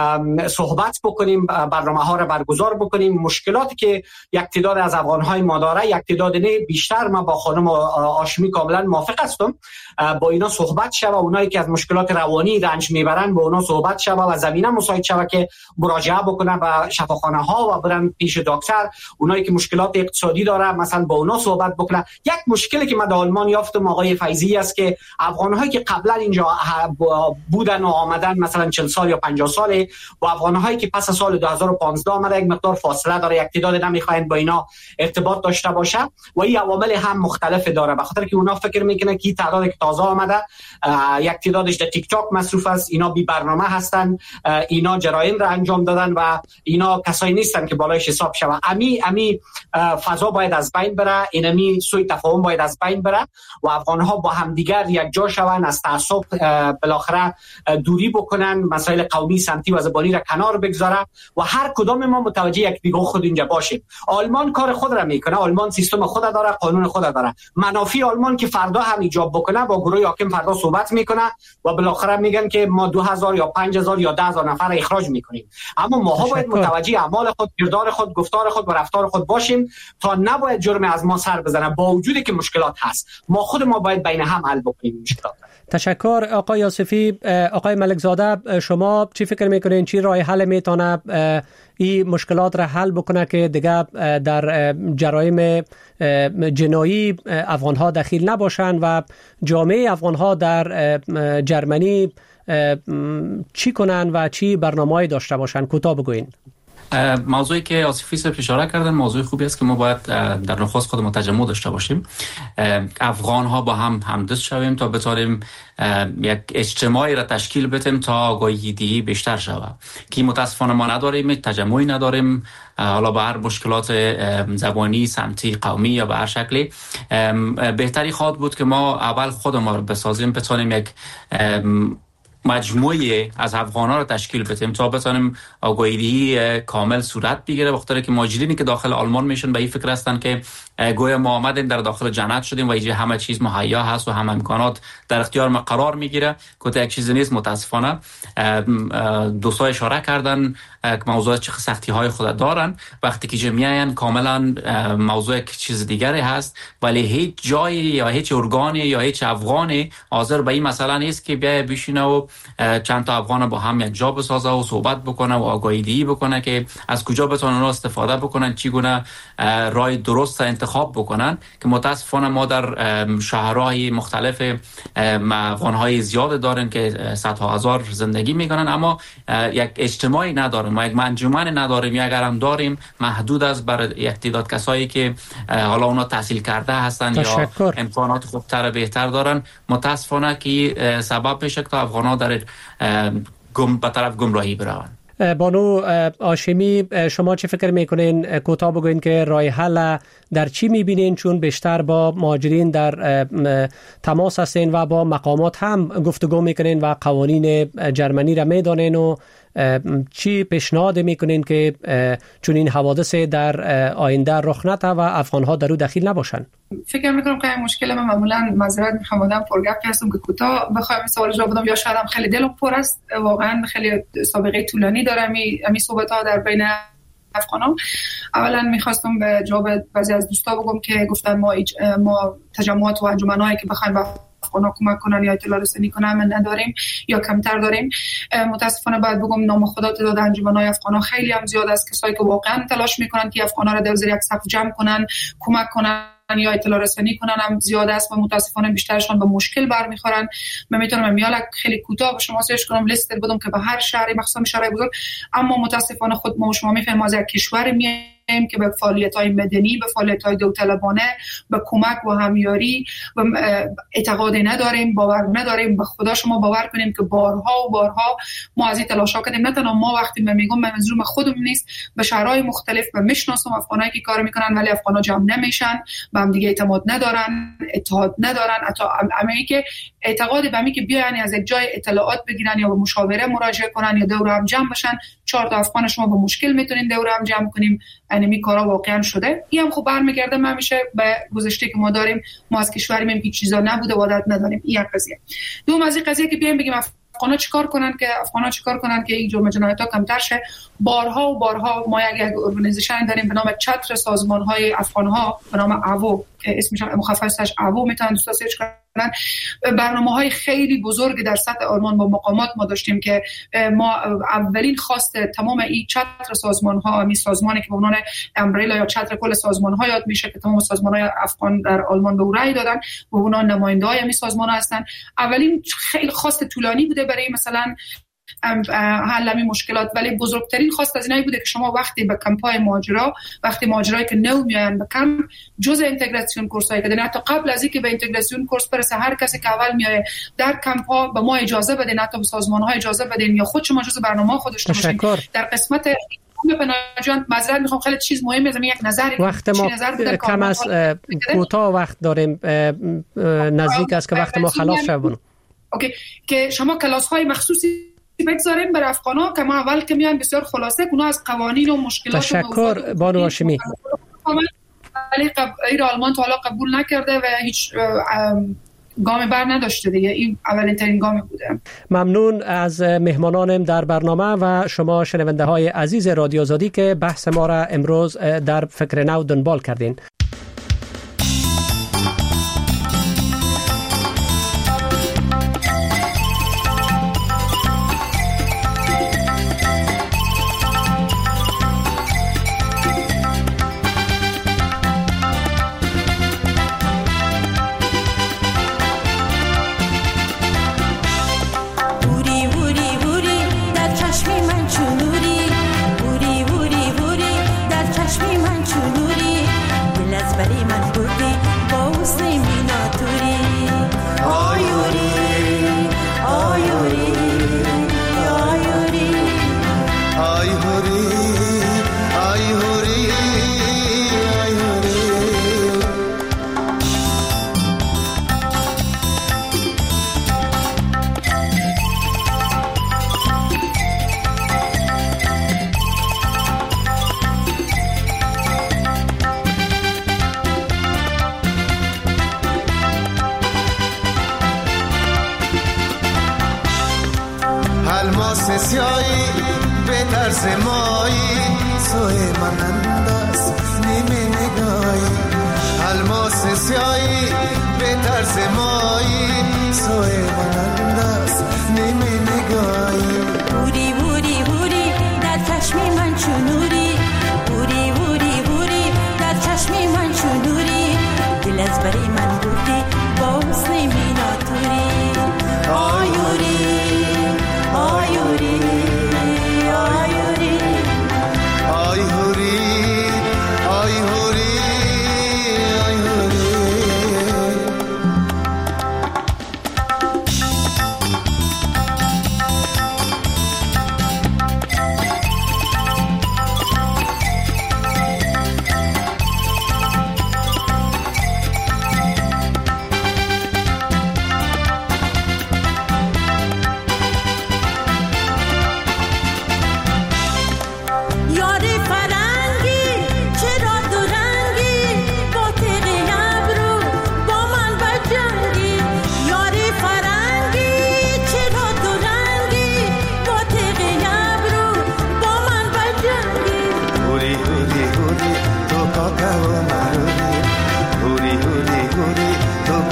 صحبت بکنیم، برنامه ها را برگزار بکنیم. مشکلاتی که یک تعداد از افغان‌های ما داره، یک تعداد نه بیشتر، ما با خانم هاشمی کاملا موافق هستم، با اینا صحبت شود. اونایی که از مشکلات روانی رنج میبرن با اونا صحبت شود و زمینه مساعد شود که مراجعه بکنن به شفاخانه ها و برن پیش دکتر. اونایی که مشکلات اقتصادی داره مثلا با اونا صحبت بکنن. یک مشکلی که من در آلمان یافتم آقای فیضی است که افغان‌هایی که قبلا اینجا بودن و آمدن مثلا چهل سال یا پنجاه ساله و افغان‌هایی که پس از سال دو هزار و پانزده آمده یک مقدار فاصله داره، یک تعداد نمیخواین با اینا ارتباط داشته باشه و این عوامل هم مختلف داره، به خاطر که اونا فکر میکنه که تعدادی که تازه آمده یک تعدادش در تیک تاک مصروف است، اینا بی برنامه هستن، اینا جرایم را انجام دادن و اینا کسایی نیستن که بالایش حساب شوه. امی امی فضا باید از بین بره، اینمی سوء تفاهم باید از بین بره و افغان‌ها با همدیگر یک جا شون، از تعصب بالاخره دوری بکنن، مسائل قومی سمتی و زبانی را کنار بگذاره و هر کدام ما متوجه یک دیگه خود اینجا باشیم. آلمان کار خود را میکنه، آلمان سیستم خود داره، قانون خود داره. منافع آلمان که فردا هم ایجاب بکنه با گروه حاکم فردا صحبت میکنه و بالاخره میگن که ما دو هزار یا پنج هزار یا ده هزار نفر اخراج میکنیم. اما ماها باید متوجه اعمال خود، کردار خود، گفتار خود و رفتار خود باشیم تا نباید جرم از ما سر بزنه، با وجودی که مشکلات هست. ما خود ما باید بین هم حل بکنیم مشکلات. تشکر آقای آصفی. آقای ملک زاده، شما چی فکر میکنین چی راه حل میتونه این مشکلات را حل بکنه که دیگه در جرایم جنایی افغان ها دخیل نباشن و جامعه افغان ها در جرمنی چی کنن و چی برنامه‌ای داشته باشن؟ کوتاه بگوین. موضوعی که آصفی صاحب اشاره کردن موضوع خوبی است که ما باید در نخست خود تجمع داشته باشیم، افغان ها با هم همدست شویم تا بتاریم یک اجتماعی را تشکیل بدیم تا آگاهی بیشتر شود که متاسفانه ما نداریم، تجمعی نداریم، حالا به هر مشکلات زبانی، سمتی، قومی یا به هر شکلی. بهتری خواهد بود که ما اول خود ما رو بسازیم، بتونیم یک مجموعه از افغان‌ها رو تشکیل بدیم تا بتونیم آگاهی کامل صورت بگیره، بخاطر که مهاجرینی که داخل آلمان میشن به این فکر هستن که گویا ما آمدیم در داخل جنت شدیم و اینجا همه چیز مهیا هست و همه امکانات در اختیار ما قرار میگیره، که یک چیزی نیست. متاسفانه دوستان اشاره کردن که موضوع چه سختی های خود دارن، وقتی که میاین کاملا موضوع یک چیز دیگری هست، ولی هیچ جایی یا هیچ ارگانی یا هیچ افغانی حاضر به این مسئله نیست که بیای بشینه و چند تا افغان با هم یک جا بسازه و صحبت بکنه و آگاهی دهی بکنه که از کجا بتونن اونا استفاده بکنن، چگونه راه درست انتخاب بکنن. که متاسفانه ما در شهرهای مختلف افغان‌های زیاد داریم که صدها هزار زندگی میکنن، اما یک اجتماعی نداریم، ما یک منجمن نداریم، یا اگر هم داریم محدود است برای یک تعداد کسایی که حالا اونا تحصیل کرده هستن یا امکانات خوبتر بهتر دارن. متاسفانه که سبب میشه که افغان‌ها در گم به طرف گمراهی بروند. بانو هاشمی، شما چه فکر میکنین؟ کوتاه بگوین که راه حل در چی میبینین؟ چون بیشتر با مهاجرین در تماس هستین و با مقامات هم گفتگو میکنین و قوانین جرمنی را میدانین، و چی پیشنهاد میکنین که چون این حوادث در آینده رخ نده و افغان‌ها در او دخیل نباشن؟ فکر میکنم که این مشکل من معمولا معذرت میخوام آدم پرگپ هستم که کوتاه بخوام سوال جواب بدم، یا شاید هم خیلی دلم پر است، واقعا خیلی سابقه طولانی دارم این صحبت ها در بین افغانان. اولا میخواستم به جواب بعضی از دوستا بگم که گفتن ما ما تجمعات و انجمنایی که بخوایم افغانا کمک کنن یا اطلاع رسانی کنن من نداریم یا کمتر داریم. متاسفانه باید بگم نام خدا تعداد انجمن‌های افغانا خیلی هم زیاد است، کسایی که واقعا تلاش میکنن که افغانا را در زیر یک سقف جمع کنن، کمک کنن یا اطلاع رسانی کنن هم زیاد است و متاسفانه بیشترشون به مشکل برمیخورن. من میتونم میال خیلی کوتاه به شما سرچ کنم لیست بدم که به هر شهری مخصوصا شهرهای بزرگ، اما متاسفانه خود ما و شما میفهمیم از یک کشور میایم که به فعالیت‌های مدنی، به فعالیت‌های داوطلبانه، به کمک و همیاری و اعتقادی نداریم، باور نداریم. به خدا شما باور کنیم که بارها و بارها ما از این تلاش‌ها کردیم. نه تنها ما، وقتی من میگم من منظورم خودم نیست، به شهرهای مختلف به میشناسم افغانایی که کار میکنن ولی افغانا جمع نمیشن، به هم دیگه اعتماد ندارن، اتحاد ندارن، حتی امی که اعتقاد به می که بیان از یک جای اطلاعات بگیرن یا به مشاوره مراجعه کنن یا دور هم جمع بشن. چهار تا افغان شما به مشکل میتونین دور هم جمع کنیم. یعنی کارا واقعا شده. این هم خب برمیگرده من میشه به گذشته که ما داریم، ما از کشوری میم که چیزا نبوده و عادت نداریم. این یک قضیه. دوم از این قضیه که بیایم بگیم افغانا چیکار کنن که افغانا چیکار کنن که این جرم جنایت‌ها کمتر شه. بارها و بارها ما یک یک ارگانیزیشن داریم به نام چتر سازمان‌های افغان‌ها به نام اوو که اسمش مخففش اوو، میتونن دوستا سرچ کنن. برنامه‌های خیلی بزرگ در سطح آلمان با مقامات ما داشتیم که ما اولین خواست تمام این چتر سازمان‌ها، می سازمانی که به عنوان امبریلا یا چتر کل سازمان‌ها یاد میشه که تمام سازمان‌های افغان در آلمان به او رأی دادن و اونا نماینده‌های می سازمان‌ها هستن. اولین خیلی خواست طولانی بوده برای مثلا حل همین مشکلات، ولی بزرگترین خواست از اینایی بوده که شما وقتی به کمپای ماجرا، وقتی ماجرایی که نو میان به کم جزء اینتگراسیون کورسایی که حتی قبل از اینکه به اینتگراسیون کورس برسه هر کسی که اول میاد در کمپا به ما اجازه بدین، حتی به سازمان‌ها اجازه بدین یا خود شما جزء برنامه خودش باشین. در قسمت پناهجویان معذرت میخوام خیلی چیز مهمه، از یک نظری وقت ما کم از کوتاه وقت داریم، نزدیک است که وقت ما خلاص شد. اوکی که شما کلاس‌های مخصوصی بگذاریم برای افغانا که ما اول که میان بسیار خلاصه کنه از قوانین و مشکلات. تشکر بانو هاشمی. ولی غیر آلمان تا حالا قبول نکرده و هیچ گامی بر نداشته دیگه. این اولین ترین گامی بوده. ممنون از مهمانانم در برنامه و شما شنونده های عزیز رادیو آزادی که بحث ما را امروز در فکر نو دنبال کردین. سیایی به طرز مایی سوی من انداز نیمه نگاهی، الماس سیایی به طرز مایی سوی من انداز نیمه نگاهی بوری بوری بوری در چشم من چونوری بوری بوری بوری در چشم من چونوری دل از بری من بودی با حسن میناتوری آیوری آیوری آیوری آیوری آیوری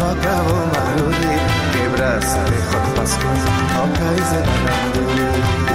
سر خود پس کن تا پایز من